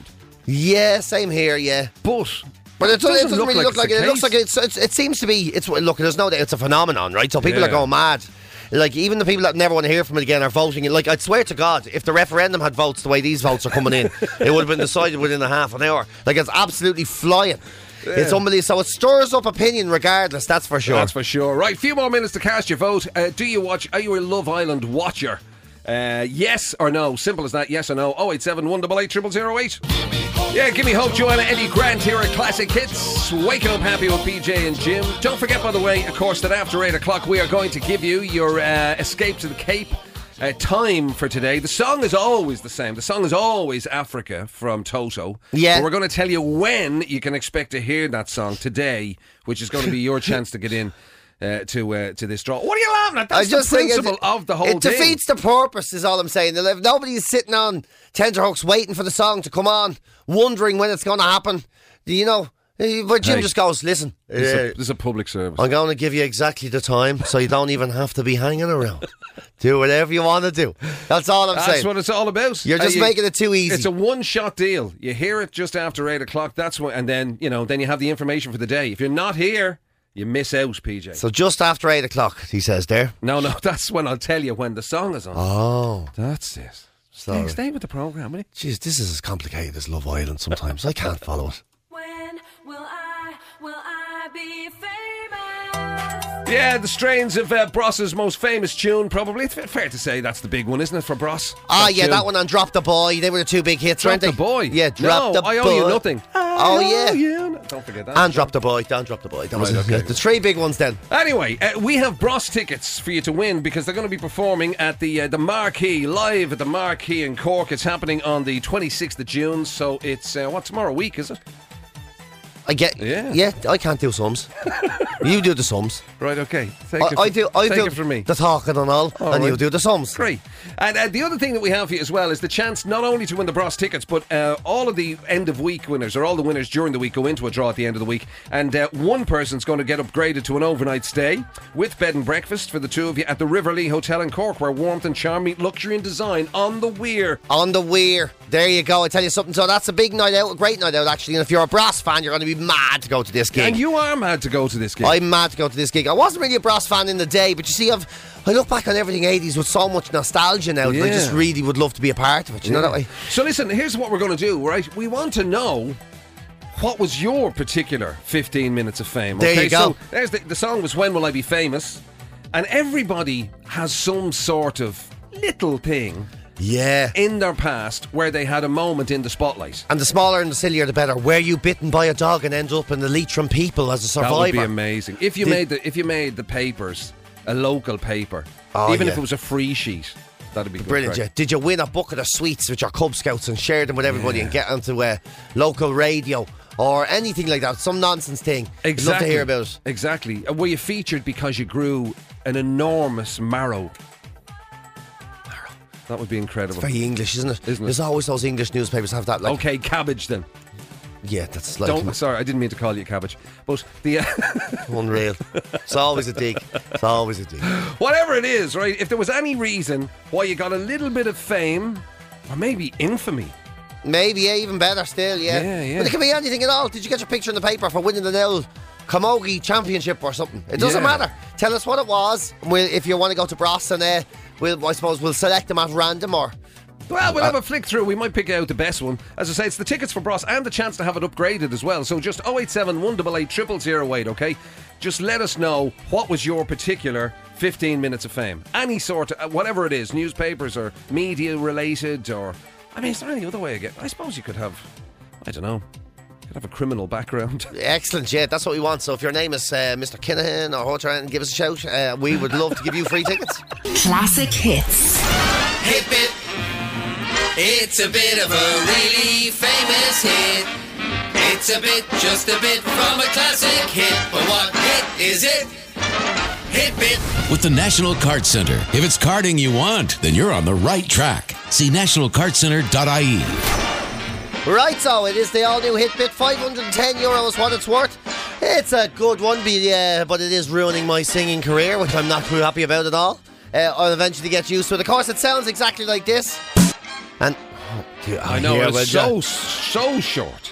Yeah, same here, yeah. But it doesn't really like look like it's it. the It looks like case. it seems to be. Look, there's no doubt it's a phenomenon, right? So people Yeah. are going mad. Like, even the people that never want to hear from it again are voting. Like, I swear to God, if the referendum had votes the way these votes are coming in, it would have been decided within a half an hour. Like, it's absolutely flying. It's unbelievable. So it stirs up opinion regardless, that's for sure. That's for sure. Right, few more minutes to cast your vote. Are you a Love Island watcher? Yes or no? Simple as that. Yes or no? 087 188 0008. Yeah, give me hope. Joanna Eddie Grant here at Classic Hits. Waking up happy with PJ and Jim. Don't forget, by the way, of course, that after 8 o'clock we are going to give you your Escape to the Cape time for today. The song is always the same. The song is always Africa from Toto. Yeah. But we're going to tell you when you can expect to hear that song today, which is going to be your chance to get in to this draw. What are you laughing at? That's the principle of the whole thing. It defeats the purpose, is all I'm saying. If nobody's sitting on tenterhooks waiting for the song to come on, wondering when it's going to happen, you know. But Jim just goes, listen, This is a public service. I'm going to give you exactly the time so you don't even have to be hanging around. Do whatever you want to do. That's all I'm saying. That's what it's all about. You're just making it too easy. It's a one-shot deal. You hear it just after 8 o'clock. That's when, and then you have the information for the day. If you're not here, you miss out, PJ. So just after 8 o'clock, he says there. No, that's when I'll tell you when the song is on. Oh, That's it. sorry. Stay with the programme, will you? Jeez, this is as complicated as Love Island sometimes. I can't follow it. When will I be famous? Yeah, the strains of Bross's most famous tune, probably. It's fair to say that's the big one, isn't it, for Bross? Yeah, tune. that one on Drop the Boy. They were the two big hits, Drop weren't they? the Boy. Yeah, Drop the I Boy. owe you nothing. Oh, yeah. Don't forget that. And Drop the Boy. Don't Drop the Boy. That was Right, okay. the three big ones then. Anyway, we have Bross tickets for you to win because they're going to be performing at the Marquee, live at the Marquee in Cork. It's happening on the 26th of June, so it's, tomorrow week, is it? I get. Yeah. I can't do sums. You do the sums. Right, okay. I do it from me. the talking and all, and right. you do the sums. Great. And the other thing that we have here as well is the chance not only to win the Bross tickets, but all of the end of week winners, or all the winners during the week, go into a draw at the end of the week. And one person's going to get upgraded to an overnight stay with bed and breakfast for the two of you at the Riverlea Hotel in Cork, where warmth and charm meet luxury and design on the Weir. On the Weir. There you go. I tell you something. So that's a big night out, a great night out actually. And if you're a Brass fan, you're going to be mad to go to this gig. And you are mad to go to this gig. I'm mad to go to this gig. I wasn't really a Brass fan in the day, but you see, I look back on everything 80s with so much nostalgia now that I Yeah. just really would love to be a part of it. You know that way? So listen, here's what we're going to do, right? We want to know what was your particular 15 minutes of fame. There okay? you go. So there's the song was When Will I Be Famous? And everybody has some sort of little thing Yeah. in their past where they had a moment in the spotlight. And the smaller and the sillier, the better. Were you bitten by a dog and end up in the Leitrim People as a survivor? That would be amazing. If you Did- made the papers a local paper, Oh, even yeah. if it was a free sheet, that'd be good. Brilliant, crack. yeah. Did you win a bucket of sweets with your Cub Scouts and share them with everybody and get onto local radio or anything like that? Some nonsense thing. I'd love to hear about it. Exactly. Were you featured because you grew an enormous marrow? That would be incredible. Very English, isn't it? Isn't it? There's always those English newspapers have that. Like, Okay, cabbage then. yeah, that's like Sorry, I didn't mean to call you cabbage. But the unreal. It's always a dig. It's always a dig. whatever it is, right? If there was any reason why you got a little bit of fame, or maybe infamy. Maybe, yeah, even better still, yeah. Yeah. But it can be anything at all. Did you get your picture in the paper for winning the Nell Camogie Championship or something? It doesn't Yeah. matter. Tell us what it was. If you want to go to Bross and I suppose we'll select them at random or... Well, we'll have a flick through. We might pick out the best one. As I say, it's the tickets for Bross and the chance to have it upgraded as well. So just 087 188 0008, okay? Just let us know what was your particular 15 minutes of fame. Any sort of, whatever it is, newspapers or media related or... I mean, is there any other way again? I suppose you could have, I don't know, you could have a criminal background. Excellent, yeah, that's what we want. So if your name is Mr. Kinahan or Hutran, give us a shout. We would love to give you free tickets. Classic hits. Hit Bit. It's a bit of a really famous hit. It's a bit, just a bit from a classic hit. But what hit is it? Hit Bit. With the National Card Centre. If it's carding you want, then you're on the right track. See nationalcardcentre.ie. Right, so it is the all-new Hit Bit, €510 what it's worth. It's a good one, but it is ruining my singing career, which I'm not too happy about at all. I'll eventually get used to it. Of course, it sounds exactly like this. And I know, yeah, it's well, so short.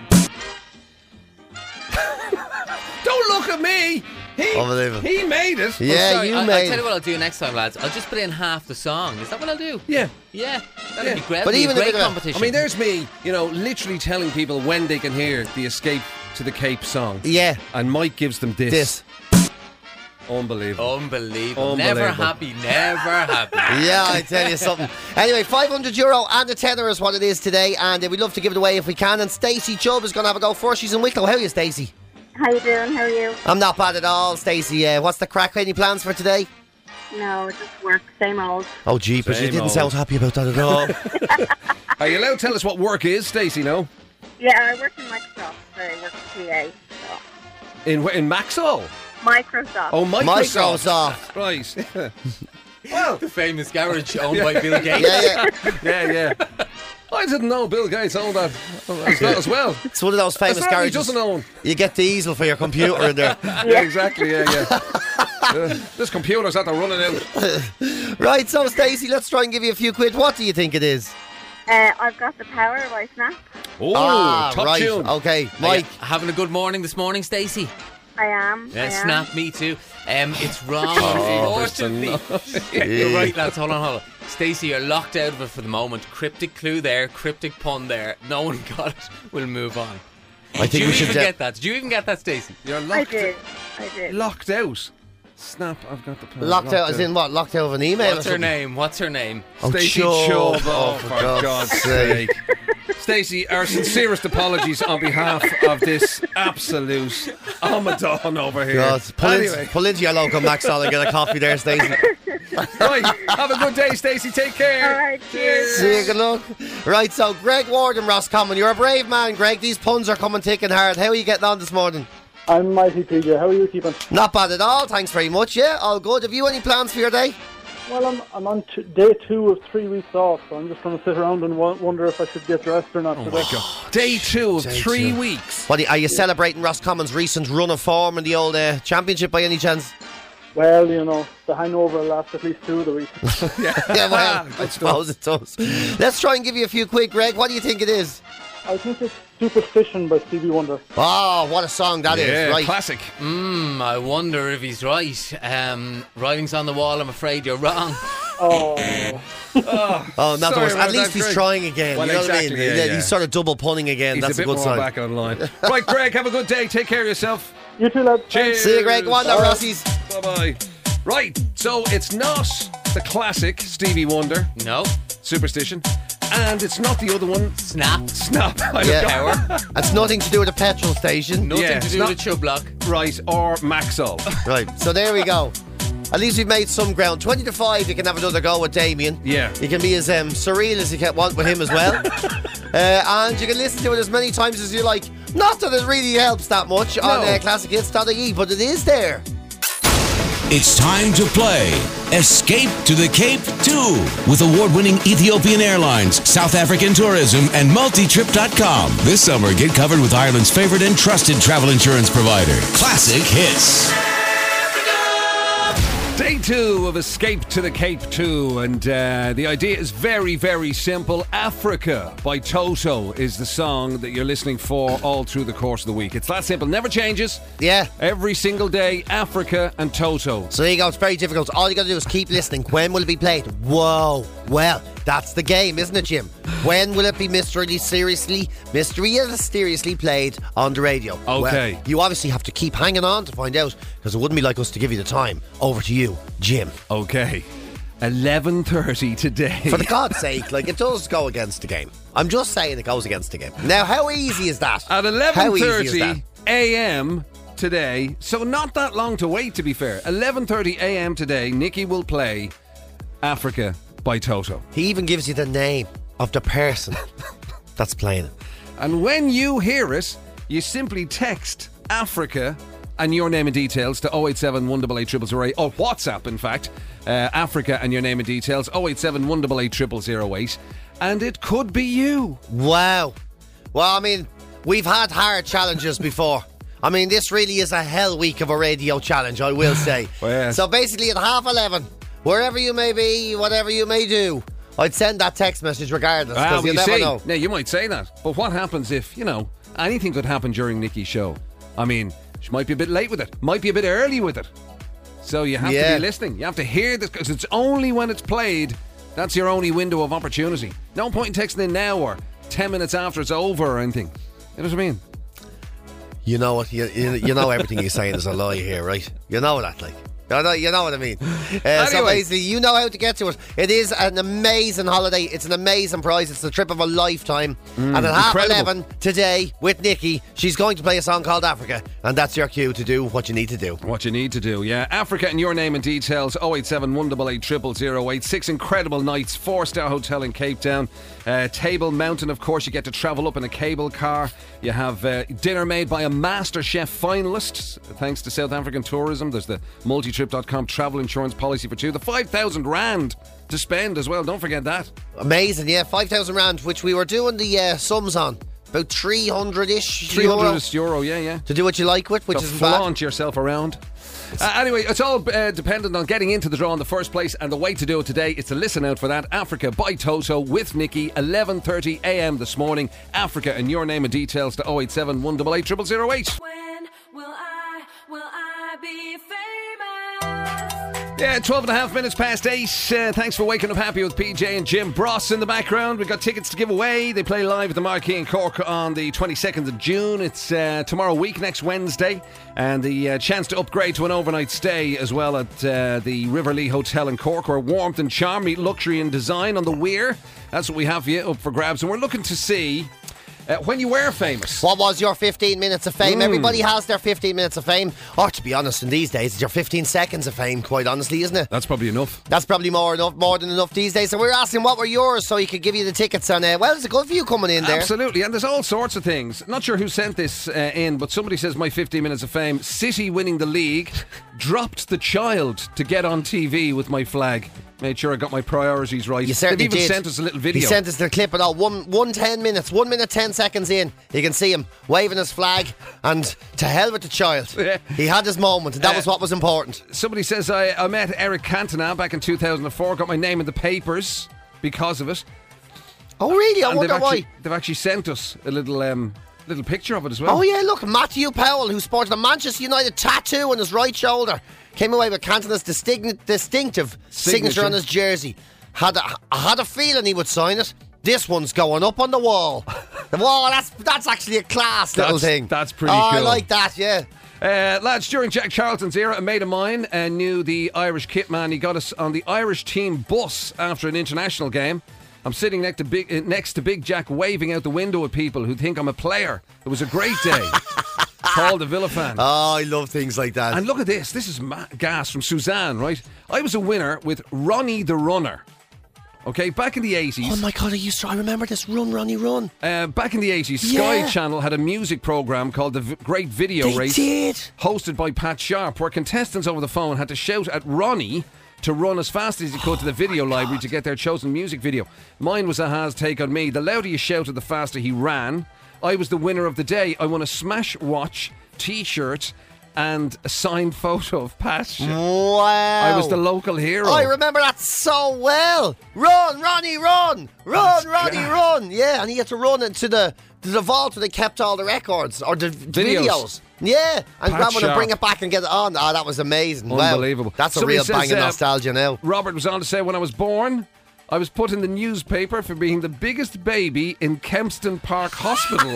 Don't look at me. Unbelievable. He made it. Yeah, Sorry, you I'll made tell you it. what I'll do next time, lads. I'll just put in half the song. Is that what I'll do? Yeah. Yeah, that'd be great. But That'd be even a a great bit of a- competition. I mean, there's me, literally telling people when they can hear the Escape to the Cape song. Yeah. And Mike gives them this. This. Unbelievable. Unbelievable. Unbelievable. Never happy, never happy. Yeah, I tell you something. Anyway, €500 and a tenner is what it is today, and we'd love to give it away if we can. And Stacey Chubb is going to have a go first. She's in Wicklow. How are you, Stacey? How you doing? How are you? I'm not bad at all, Stacey. What's the crack? Any plans for today? No, just work, same old. Oh, gee, but you Same didn't old. sound happy about that at all. Are you allowed to tell us what work is, Stacey? No? Yeah, I work in Microsoft, so I work in PA. So. In Maxall? Microsoft. Oh, Microsoft. Microsoft. Right. Well, The famous garage owned by Bill Gates. Yeah. I didn't know Bill Gates owned that as well. It's one of those famous As far as he garages. doesn't own. You get the easel for your computer in there. Yeah, exactly. Yeah. This computer's at the running out. Right, so Stacey, let's try and give you a few quid. What do you think it is? I've got the power by Snap. Oh, top right. tune. Okay, Are Mike. you having a good morning this morning, Stacey? I am. Yeah, I am. snap, me too. It's wrong, Oh, unfortunately. You're right, lads. Hold on. Stacey, you're locked out of it for the moment. Cryptic clue there, cryptic pun there. No one got it. We'll move on. I think Did we you should even get that? Did you even get that, Stacey? You're I locked, did. I did. locked out. Snap, I've got the pen. Locked out, as in what? Locked out of an email? What's or her something? name? What's her name? Oh, Stacey Chubb. Chubb. Oh, Oh, for for God's God's sake. sake. Stacey, our sincerest apologies on behalf of this absolute Armageddon over here. God, Anyway, pull into your local Maxall and get a coffee there, Stacey. right, have a good day, Stacey. Take care. All right, cheers. See you, good luck. Right, so Greg Ward and Roscommon, you're a brave man, Greg. These puns are coming thick and hard. How are you getting on this morning? I'm mighty, PJ. How are you keeping? Not bad at all, thanks very much. Yeah, all good. Have you any plans for your day? Well, I'm on day 2 of 3 weeks off, so I'm just going to sit around and wonder if I should get dressed or not today. Day 2 of Day 3 two. weeks. What are you celebrating Roscommon's recent run of form in the old championship by any chance? Well, the hangover will last at least 2 of the week. Yeah, well, I suppose it does. Let's try and give you a few quid, Greg. What do you think it is? I think it's Superstition by Stevie Wonder. Oh, what a song that is! Yeah, Right. classic. I wonder if he's right. Writing's on the wall, I'm afraid you're wrong. Oh, Oh, not the Sorry worst. about At least that, he's Greg. trying again. Well, you know what I exactly, mean? yeah. He's sort of double punning again. He's That's a a bit good more sign. back on line. Right, Greg, have a good day. Take care of yourself. you too, lads. Cheers. See you, Greg. Go on now, Rossies. Bye-bye. Right, so it's not the classic Stevie Wonder, No. Superstition, and it's not the other one, Snap. Snap. I Yeah. don't know. It's nothing to do with a petrol station. Nothing Yeah, to it's do not- with a chub block. Right, or Maxall. Right, so there we go. At least we've made some ground. 20 to 5, you can have another go with Damien. Yeah. You can be as surreal as you can want with him as well. And you can listen to it as many times as you like. Not that it really helps that much on classichits.ie, but it is there. It's time to play Escape to the Cape 2 with award-winning Ethiopian Airlines, South African Tourism, and Multitrip.com. This summer, get covered with Ireland's favorite and trusted travel insurance provider, Classic Hits. Day 2 of Escape to the Cape 2, and the idea is very, very simple. Africa by Toto is the song that you're listening for all through the course of the week. It's that simple, never changes. Yeah. Every single day, Africa and Toto. So there you go, it's very difficult. All you got to do is keep listening. When will it be played? Whoa. Well, that's the game, isn't it, Jim? When will it be mysteriously played on the radio? Okay. Well, you obviously have to keep hanging on to find out, because it wouldn't be like us to give you the time. Over to you, Jim. Okay. 11:30 today. For the God's sake, it does go against the game. I'm just saying it goes against the game. Now, how easy is that? At How easy is 11:30 that? a.m. today, so not that long to wait, to be fair. 11:30 a.m. today, Nikki will play Africa by Toto. He even gives you the name of the person that's playing it. And when you hear it, you simply text Africa and your name and details to 087 188 008, or WhatsApp, in fact, Africa and your name and details, 087 188 0008, and it could be you. Wow. Well, I mean, we've had hard challenges before. I mean, this really is a hell week of a radio challenge, I will say. Well, yes. So basically at 11:30, wherever you may be, whatever you may do, I'd send that text message regardless, Ah, because well, you never know. Now, you might say that, but what happens if, anything could happen during Nikki's show? I mean, she might be a bit late with it, might be a bit early with it. So you have to be listening. You have to hear this, because it's only when it's played, that's your only window of opportunity. No point in texting in now or 10 minutes after it's over or anything. You know what I mean? You know what? You know everything you're saying is a lie here, right? You know that, like. You know what I mean. So Anyway. basically, you know how to get to it. It is an amazing holiday. It's an amazing prize. It's the trip of a lifetime. And at incredible. 11:30 today with Nikki, she's going to play a song called Africa, and that's your cue to do what you need to do. What you need to do, yeah. Africa and your name and details, 087 188 0008. 6 incredible nights, 4-star hotel in Cape Town. Table Mountain, of course, you get to travel up in a cable car. You have dinner made by a Master Chef finalist, thanks to South African Tourism. There's the multitrip.com travel insurance policy for 2. The 5,000 Rand to spend as well, don't forget that. Amazing, yeah. 5,000 Rand, which we were doing the sums on. About 300-ish 300 euro, yeah. to do what you like with, which To isn't bad. flaunt yourself around. Anyway, it's all dependent on getting into the draw in the first place, and the way to do it today is to listen out for that. Africa by Toto with Nikki, 11:30 a.m. this morning. Africa and your name and details to 087 188 0008. When will I be famous? Yeah, 12 and a half minutes past 8. Thanks for waking up happy with PJ and Jim Bross in the background. We've got tickets to give away. They play live at the Marquee in Cork on the 22nd of June. It's tomorrow week, next Wednesday. And the chance to upgrade to an overnight stay as well at the Riverlee Hotel in Cork, where warmth and charm meet luxury and design on the Weir. That's what we have for you up for grabs. And we're looking to see when you were famous. What was your 15 minutes of fame? Everybody has their 15 minutes of fame. Or to be honest, in these days, it's your 15 seconds of fame, quite honestly, isn't it? That's probably enough. That's probably more than enough these days. So we're asking what were yours so he could give you the tickets. And, well, it's a good view coming in there. Absolutely, and there's all sorts of things. Not sure who sent this in, but somebody says my 15 minutes of fame. City winning the league. Dropped the child to get on TV with my flag. Made sure I got my priorities right. You certainly They've even did. sent us a little video. He sent us the clip and all. 1 10 minutes, 1 minute 10 seconds in. You can see him waving his flag, and to hell with the child. Yeah. He had his moment, and that was what was important. Somebody says I met Eric Cantona back in 2004. Got my name in the papers because of it. Oh, really? I And wonder why. They've actually sent us a little picture of it as well. Oh, yeah, look, Matthew Powell, who sported a Manchester United tattoo on his right shoulder, came away with Cantona's distinctive signature on his jersey. I had a feeling he would sign it. This one's going up on the wall. The wall, that's actually a class little thing. That's pretty cool. I cool. like that, yeah. Lads, during Jack Charlton's era, a mate of mine knew the Irish kit man. He got us on the Irish team bus after an international game. I'm sitting next to Big Jack, waving out the window at people who think I'm a player. It was a great day. Paul the Villa fan. Oh, I love things like that. And look at this. This is gas from Suzanne, right? I was a winner with Ronnie the Runner. Okay, back in the 80s. Oh my God, I remember this. Run, Ronnie, run. Back in the 80s, Yeah. Sky Channel had a music programme called The Great Video They Race. did. Hosted by Pat Sharp, where contestants over the phone had to shout at Ronnie to run as fast as he could to the video library to get their chosen music video. Mine was Aha's Take On Me. The louder you shouted, the faster he ran. I was the winner of the day. I won a Smash watch, T-shirt, and a signed photo of Pat. Wow. I was the local hero. I remember that so well. Run, Ronnie, run. Run, Ronnie, run. Yeah, and he had to run into the vault where they kept all the records or the videos. Yeah, and grab one and bring it back and get it on. Oh, that was amazing. Unbelievable. Wow. That's Somebody a real says, banging nostalgia now. Robert was on to say, when I was born, I was put in the newspaper for being the biggest baby in Kempston Park Hospital.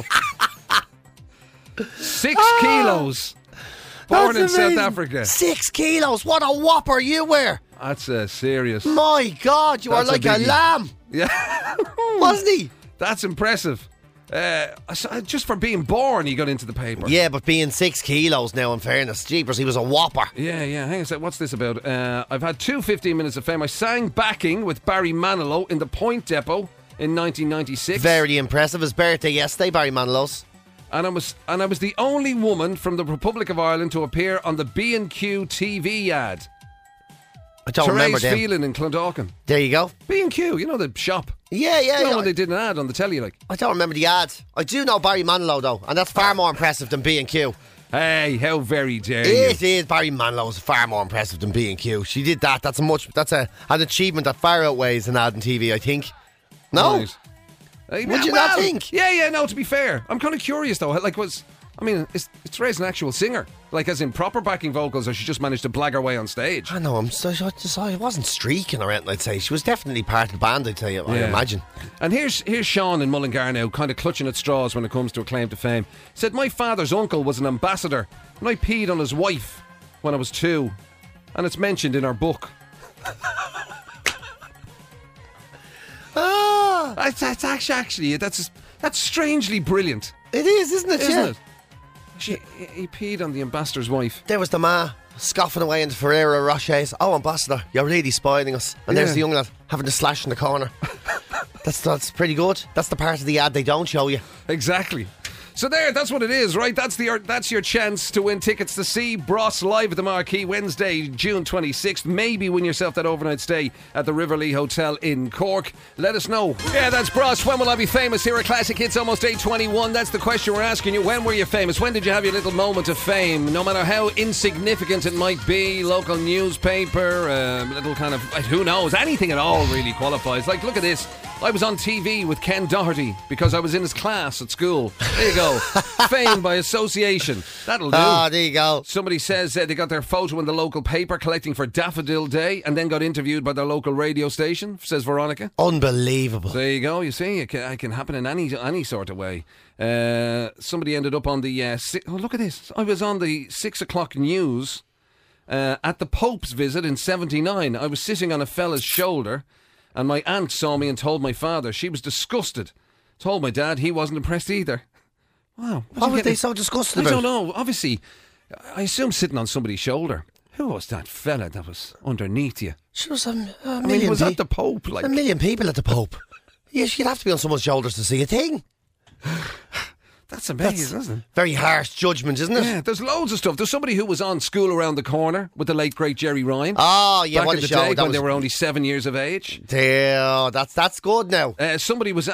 6 kilos. Born in South Africa. 6 kilos. What a whopper you were. That's serious. My God, you are like a lamb. Yeah. Wasn't he? That's impressive. Just for being born, he got into the paper. Yeah, but being 6 kilos now, in fairness, jeepers, he was a whopper. Yeah. Hang on a sec. What's this about? I've had 2 15 minutes of fame. I sang backing with Barry Manilow in the Point Depot in 1996. Very impressive. His birthday yesterday, Barry Manilow's. And I was the only woman from the Republic of Ireland to appear on the B&Q TV ad. I don't remember Therese them. Phelan in Clondalkin. There you go. B&Q, you know the shop. Yeah. You know when they did an ad on the telly, like. I don't remember the ad. I do know Barry Manilow though, and that's far more impressive than B&Q. Hey, how very dare It you. is. Barry Manilow is far more impressive than B&Q. She did that. That's an achievement that far outweighs an ad on TV, I think. No? Right. Would you not think? Yeah, no, to be fair. I'm kind of curious, though. Like, is Therese an actual singer? Like, as in proper backing vocals, or she just managed to blag her way on stage? I know, I wasn't streaking or anything, I'd say. She was definitely part of the band, I'd tell you, I imagine. And here's Sean in Mullingar now, kind of clutching at straws when it comes to a claim to fame. He said, my father's uncle was an ambassador, and I peed on his wife when I was 2. And it's mentioned in our book. That's strangely brilliant. It is, isn't it? Isn't it? He peed on the ambassador's wife. There was the ma scoffing away into Ferrero Rochers. Oh, ambassador, you're really spoiling us. And there's the young lad having the slash in the corner. That's pretty good. That's the part of the ad they don't show you. Exactly. So that's what it is, right? That's your chance to win tickets to see Bros live at the Marquee Wednesday, June 26th. Maybe win yourself that overnight stay at the Riverlea Hotel in Cork. Let us know. Yeah, that's Bros. When will I be famous? Here at Classic Hits, almost 8:21. That's the question we're asking you. When were you famous? When did you have your little moment of fame? No matter how insignificant it might be, local newspaper, little kind of, who knows, anything at all really qualifies. Like, look at this. I was on TV with Ken Doherty because I was in his class at school. There you go. Fame by association. That'll do. Ah, there you go. Somebody says they got their photo in the local paper collecting for Daffodil Day and then got interviewed by their local radio station, says Veronica. Unbelievable. There you go. You see, it can happen in any sort of way. Somebody ended up on the... look at this. I was on the 6 o'clock news at the Pope's visit in 79. I was sitting on a fella's shoulder and my aunt saw me and told my father. She was disgusted. Told my dad. He wasn't impressed either. Wow. What were they so disgusted about? I don't know. Obviously, I assume sitting on somebody's shoulder. Who was that fella that was underneath you? She was a million was that the Pope? A million people at the Pope. Yes, you'd have to be on someone's shoulders to see a thing. That's amazing, isn't it? Very harsh judgment, isn't it? Yeah, there's loads of stuff. There's somebody who was on School Around the Corner with the late, great Jerry Ryan. Oh, yeah, back what in a the show. day when they were only 7 years of age. Yeah, that's good now. Somebody was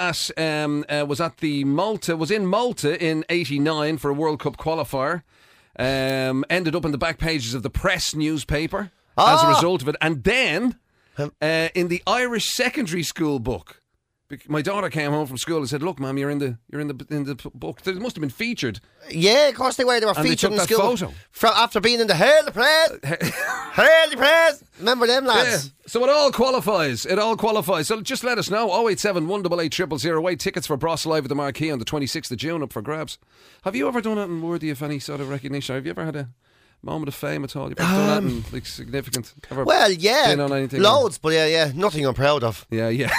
in Malta in 89 for a World Cup qualifier. Ended up in the back pages of the Press newspaper as a result of it. And then in the Irish secondary school book. My daughter came home from school and said, "Look, Mum, you're in the book." They must have been featured. Yeah, of course they were. They were featured in the school photo after being in the Hurley Press. Hurley Press. Remember them lads? Yeah. So it all qualifies. So just let us know. 087 188 008. Tickets for Bros Live at the Marquee on the 26th of June up for grabs. Have you ever done anything worthy of any sort of recognition? Have you ever had a moment of fame at all? You've ever done anything like significant? Well, yeah, been on anything loads, but yeah, nothing I'm proud of. Yeah.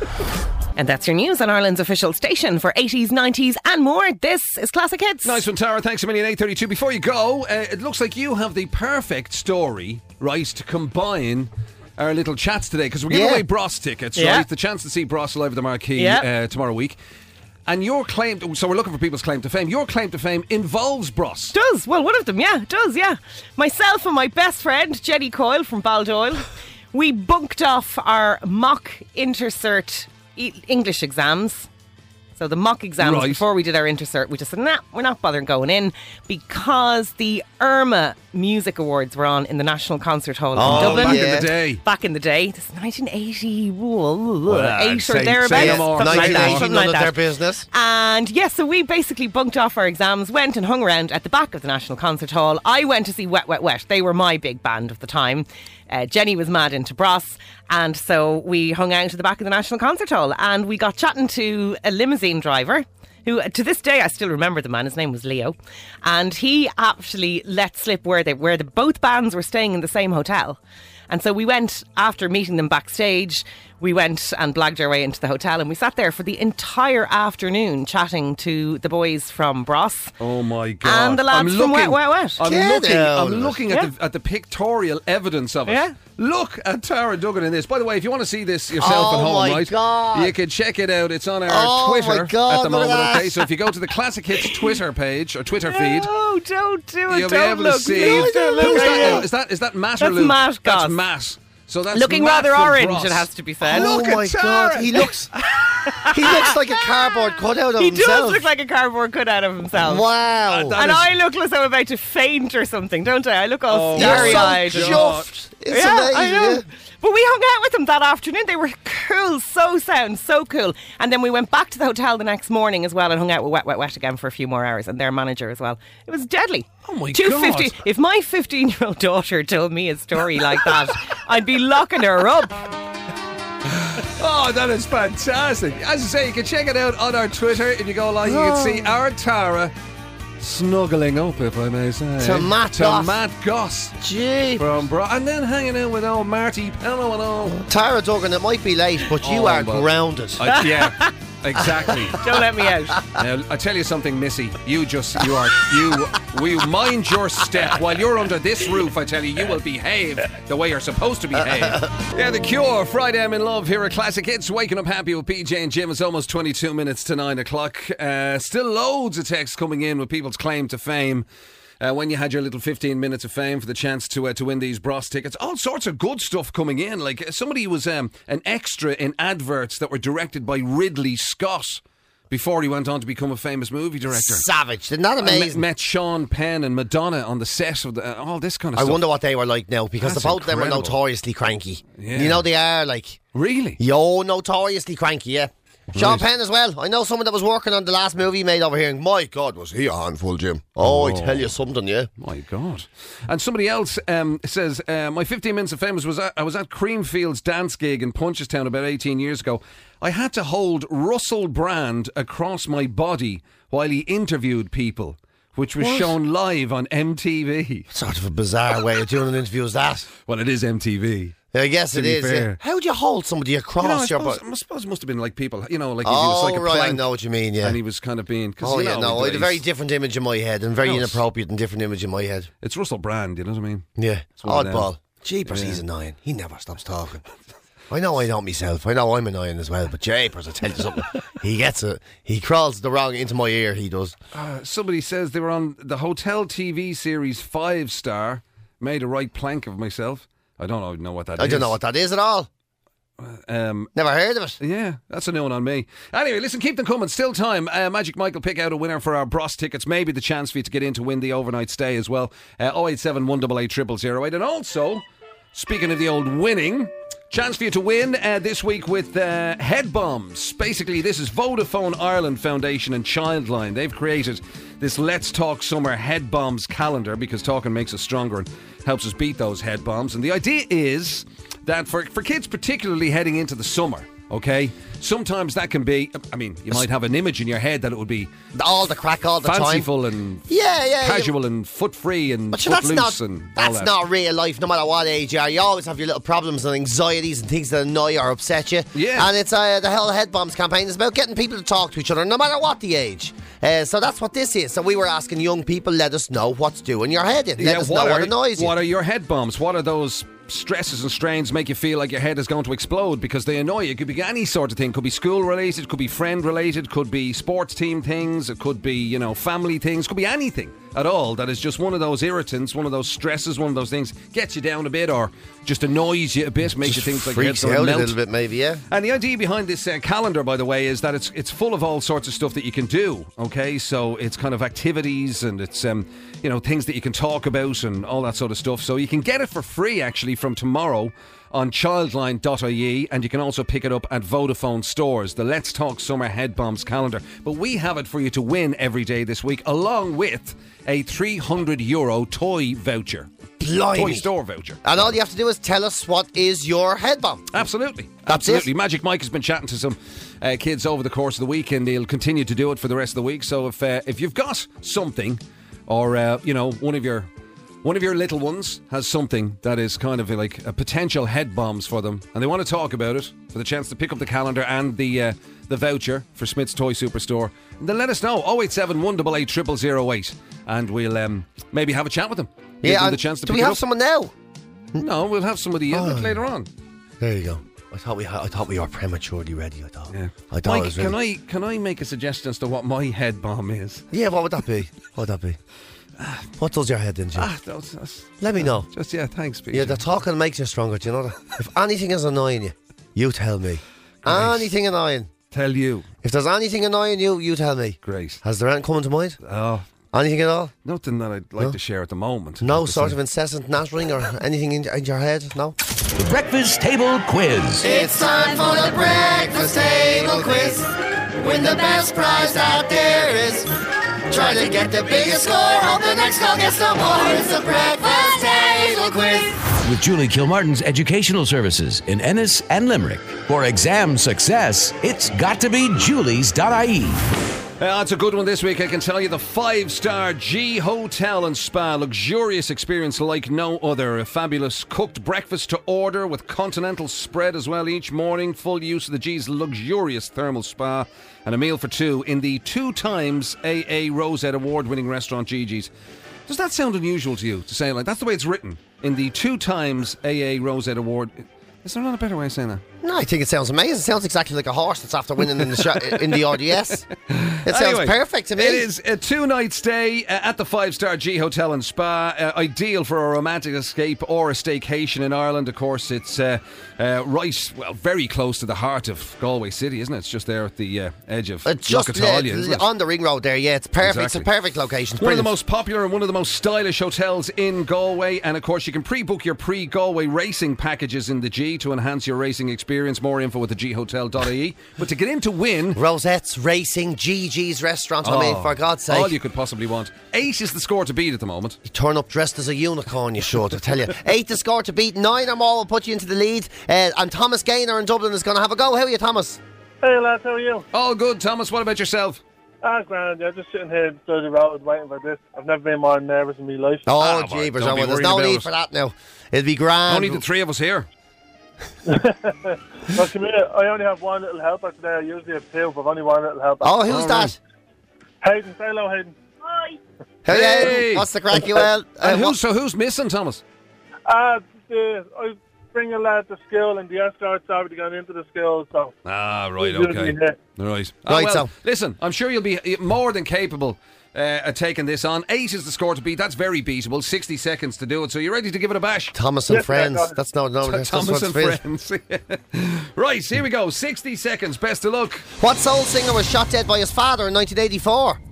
And that's your news on Ireland's official station for 80s, 90s and more. This is Classic Hits. Nice one, Tara. Thanks a million, 8:32. Before you go, it looks like you have the perfect story, right, to combine our little chats today, because we're giving away Bros tickets, right? The chance to see Bros live at the Marquee tomorrow week. And your claim, so we're looking for people's claim to fame. Your claim to fame involves Bros. Does. Well, one of them, does. Myself and my best friend, Jenny Coyle from Baldoyle, we bunked off our mock intercert English exams. So the mock exams before we did our intercert, we just said, we're not bothering going in, because the Irma Music Awards were on in the National Concert Hall in Dublin. Back in the day. This is 1980, 8 or thereabouts. Something like that. Their business. And so we basically bunked off our exams, went and hung around at the back of the National Concert Hall. I went to see Wet, Wet, Wet. They were my big band of the time. Jenny was mad into Bros, and so we hung out at the back of the National Concert Hall, and we got chatting to a limousine driver who, to this day, I still remember the man. His name was Leo, and he actually let slip where both bands were staying in the same hotel. And so we went, after meeting them backstage, we went and blagged our way into the hotel, and we sat there for the entire afternoon chatting to the boys from Bros. Oh my God. And the lads from Wet, Wet, Wet. I'm looking at the pictorial evidence of it. Yeah. Look at Tara Duggan in this. By the way, if you want to see this yourself at home, right, God. you can check it out. It's on our Twitter at the moment. Okay, so if you go to the Classic Hits Twitter page or Twitter feed, no, don't do it. You'll be able to see. Is that Matt or Luke? Matt. That's Matt. So that's looking Matt rather orange, Bros. it has to be said. Oh my God, he looks He looks like a cardboard cutout of He himself. does look like a cardboard cutout of himself. Wow. And I look as though I'm about to faint or something, don't I? I look all starry-eyed. You're so chuffed. It's yeah, amazing. I know. Yeah. But we hung out with them that afternoon. They were cool, so sound, so cool. And then we went back to the hotel the next morning as well and hung out with Wet Wet Wet again for a few more hours, and their manager as well. It was deadly. Oh my God. If my 15-year-old daughter told me a story like that, I'd be locking her up. Oh, that is fantastic. As I say, you can check it out on our Twitter. If you go along, you can see our Tara snuggling up, if I may say. To Matt Goss. Gee. And then hanging out with old Marty Pello and all. Tara Duggan, it might be late, but you are grounded. Yeah, exactly. Don't let me out. Now, I tell you something, Missy. You mind your step. While you're under this roof, I tell you, you will behave the way you're supposed to behave. Yeah, The Cure, Friday I'm in Love here at Classic Hits. Waking up happy with PJ and Jim. It's almost 22 minutes to 9 o'clock. Still loads of texts coming in with people's claim to fame. When you had your little 15 minutes of fame for the chance to win these Bros tickets. All sorts of good stuff coming in. Like somebody was an extra in adverts that were directed by Ridley Scott before he went on to become a famous movie director. Savage. Isn't that amazing? Met Sean Penn and Madonna on the set of all this kind of stuff. I wonder what they were like now, because That's the both of them are incredible. notoriously cranky. Yeah. You know they are, like... Really? Notoriously cranky, yeah. Sean Right. Penn as well. I know someone that was working on the last movie he made over here, and my God, was he a handful, Jim. Oh, I tell you something, yeah. My God. And somebody else says, my 15 minutes of fame I was at Creamfield's dance gig in Punchestown about 18 years ago. I had to hold Russell Brand across my body while he interviewed people, which was shown live on MTV. What sort of a bizarre way of doing an interview is that? Well, it is MTV. I guess it is. Yeah. How do you hold somebody across your body? I suppose it must have been like people, like if he was Oh, like a right, I plank know what you mean, yeah. and he was kind of being... Oh, yeah, no, I had a very different image in my head, and very No, it's- inappropriate and different image in my head. It's Russell Brand, you know what I mean? Yeah, one of them. oddball. Jeepers, he's annoying. He never stops talking. I know I don't myself. I know I'm annoying as well, but Jeepers, I tell you something. He gets it. He crawls the wrong into my ear, he does. Somebody says they were on the Hotel TV series 5 Star, made a right plank of myself. I don't know what that is. I don't know what that is at all. Never heard of it. Yeah, that's a new one on me. Anyway, listen, keep them coming. Still time. Magic Mike will pick out a winner for our Bros tickets. Maybe the chance for you to get in to win the overnight stay as well. 087 188 0008. And also, speaking of the old winning, chance for you to win this week with Head Bombs. Basically, this is Vodafone Ireland Foundation and Childline. They've created this Let's Talk Summer Head Bombs calendar, because talking makes us stronger and helps us beat those head bombs. And the idea is that for kids, particularly heading into the summer, okay, sometimes that can be, I mean, you might have an image in your head that it would be all the crack all the time, fanciful and casual and foot free and but foot that's loose not, and all that's that. not real life, no matter what age you are. You always have your little problems and anxieties and things that annoy or upset you. Yeah. And it's the whole Head Bombs campaign is about getting people to talk to each other, no matter what the age. So that's what this is. So we were asking young people, let us know what's doing your head in. Let us know what annoys you. What are your head bombs? What are those stresses and strains make you feel like your head is going to explode because they annoy you? It could be any sort of thing. Could be school related, could be friend related, could be sports team things, it could be, family things, could be anything at all that is just one of those irritants, one of those stresses, one of those things gets you down a bit or just annoys you a bit, makes you think like your head's freaks you going to out melt. a little bit, maybe, yeah. And the idea behind this calendar, by the way, is that it's full of all sorts of stuff that you can do. Okay, so it's kind of activities and it's things that you can talk about and all that sort of stuff. So you can get it for free actually from tomorrow on childline.ie, and you can also pick it up at Vodafone stores. The Let's Talk Summer Head Bombs calendar. But we have it for you to win every day this week, along with a €300 toy voucher. Blimey. Toy store voucher. And all you have to do is tell us what is your head bomb. Absolutely. That's Absolutely. it. Magic Mike has been chatting to some kids over the course of the week, and he'll continue to do it for the rest of the week. So if you've got something, or one of your little ones has something that is kind of like a potential head bombs for them, and they want to talk about it, for the chance to pick up the calendar and the voucher for Smith's Toy Superstore, then let us know. 087 188 0008, and we'll maybe have a chat with them. Give them the chance to do pick we it have up. someone now? No, we'll have somebody later on. There you go. I thought we were prematurely ready. I thought Yeah. I thought Mike, it was ready. can I make a suggestion as to what my head bomb is? Yeah, what would that be? What would that be? What does your head in, Jim? Let me know. Thanks, Peter. Yeah, the talking makes you stronger, do you know that? If anything is annoying you, you tell me. Nice. Anything annoying, Tell you. If there's anything annoying you, you tell me. Great. Has there anything coming to mind? Oh, Anything at all? nothing that I'd like to share at the moment. No sort of incessant nattering or anything in your head? No? The Breakfast Table Quiz. It's time for the breakfast table quiz. Win the best prize out there is. Try to get the biggest score. Hope the next call gets no more. It's the breakfast table quiz. With Julie Kilmartin's Educational Services in Ennis and Limerick. For exam success, it's got to be julies.ie. It's a good one this week, I can tell you. The 5-star G Hotel and Spa. Luxurious experience like no other. A fabulous cooked breakfast to order with continental spread as well each morning. Full use of the G's luxurious thermal spa. And a meal for two in the 2 times AA Rosette award-winning restaurant Gigi's. Does that sound unusual to you, to say it like that's the way it's written? In the 2 times AA Rosette award... Is there not a better way of saying that? No, I think it sounds amazing. It sounds exactly like a horse that's after winning in the RDS. It sounds Anyway, perfect to me. It is a 2-night stay at the 5-star G Hotel and Spa. Ideal for a romantic escape or a staycation in Ireland. Of course, it's very close to the heart of Galway City, isn't it? It's just there at the edge of Lochatalia, isn't it? On the ring road there, yeah. It's perfect. Exactly. It's a perfect location. It's One of the brilliant. most popular and one of the most stylish hotels in Galway. And of course, you can pre-book your pre-Galway racing packages in the G to enhance your racing experience. More info with the ghotel.ie. But to get in to win... Rosette's Racing, Gigi's Restaurant, I mean, for God's sake. All you could possibly want. 8 is the score to beat at the moment. You turn up dressed as a unicorn, you should, I tell you. 8 the score to beat, 9 or more will put you into the lead. And Thomas Gaynor in Dublin is going to have a go. How are you, Thomas? Hey lads, how are you? All good, Thomas. What about yourself? Grand, yeah, just sitting here beside the road waiting for this. I've never been more nervous in my life. Oh, jeebers, don't be there's worried no about need it. for that now. It'll be grand. Only the 3 of us here. Well, come here, I only have one little helper today. I usually have 2, but I've only one little helper. Oh, who's that? Hayden, say hello, Hayden. Hi. Hey, what's the crack, you well? And who's missing, Thomas? I bring a lad to school, and the escort's already gone into the school, so... Right, he's okay. usually here. Right. Right, Well, so- listen, I'm sure you'll be more than capable at taking this on. 8 is the score to beat. That's very beatable. 60 seconds to do it. So you're ready to give it a bash? Thomas and Yes, Friends. yeah, That's that's Thomas what's and real. friends. Right, here we go. 60 seconds. Best of luck. What soul singer was shot dead by his father in 1984?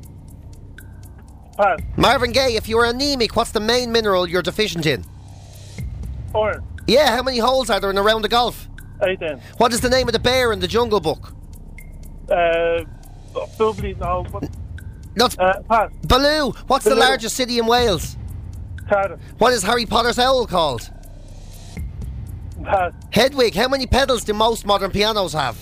Pass. Marvin Gaye, if you were anemic, what's the main mineral you're deficient in? Iron. Yeah, how many holes are there in a round of golf? 18. What is the name of the bear in the Jungle Book? Probably, no, but... That's pass. Baloo. What's the Baloo. largest city in Wales? Cardiff. What is Harry Potter's owl called? Pass. Hedwig. How many pedals do most modern pianos have?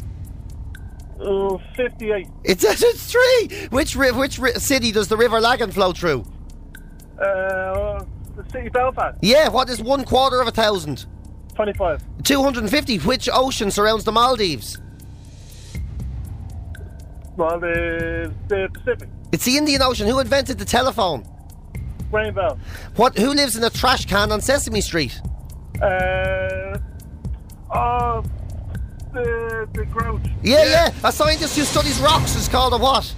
58. It's 3. Which city does the River Lagan flow through? The city Belfast. Yeah. What is 1/4 of 1,000? 25. 250. Which ocean surrounds the Maldives? Well, the Pacific. It's the Indian Ocean. Who invented the telephone? Graham Bell. Who lives in a trash can on Sesame Street? The Grouch. Yeah. A scientist who studies rocks is called a what?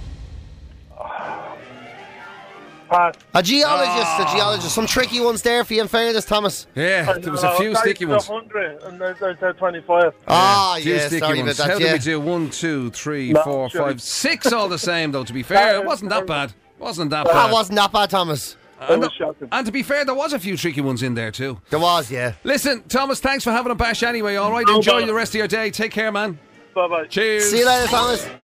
Pass. A geologist. Some tricky ones there for you, in fairness, Thomas. Yeah, there was a few sticky ones. 100 and I said 25. Few yeah, sticky sorry ones. about that, How yeah. did we do? 1, 2, 3, No, 4, sure. 5, 6 all the same, though, to be fair. It wasn't that bad. That wasn't that bad, Thomas. That was shocking. And to be fair, there was a few tricky ones in there, too. There was, yeah. Listen, Thomas, thanks for having a bash anyway, all right? No Enjoy bother. the rest of your day. Take care, man. Bye-bye. Cheers. See you later, Thomas.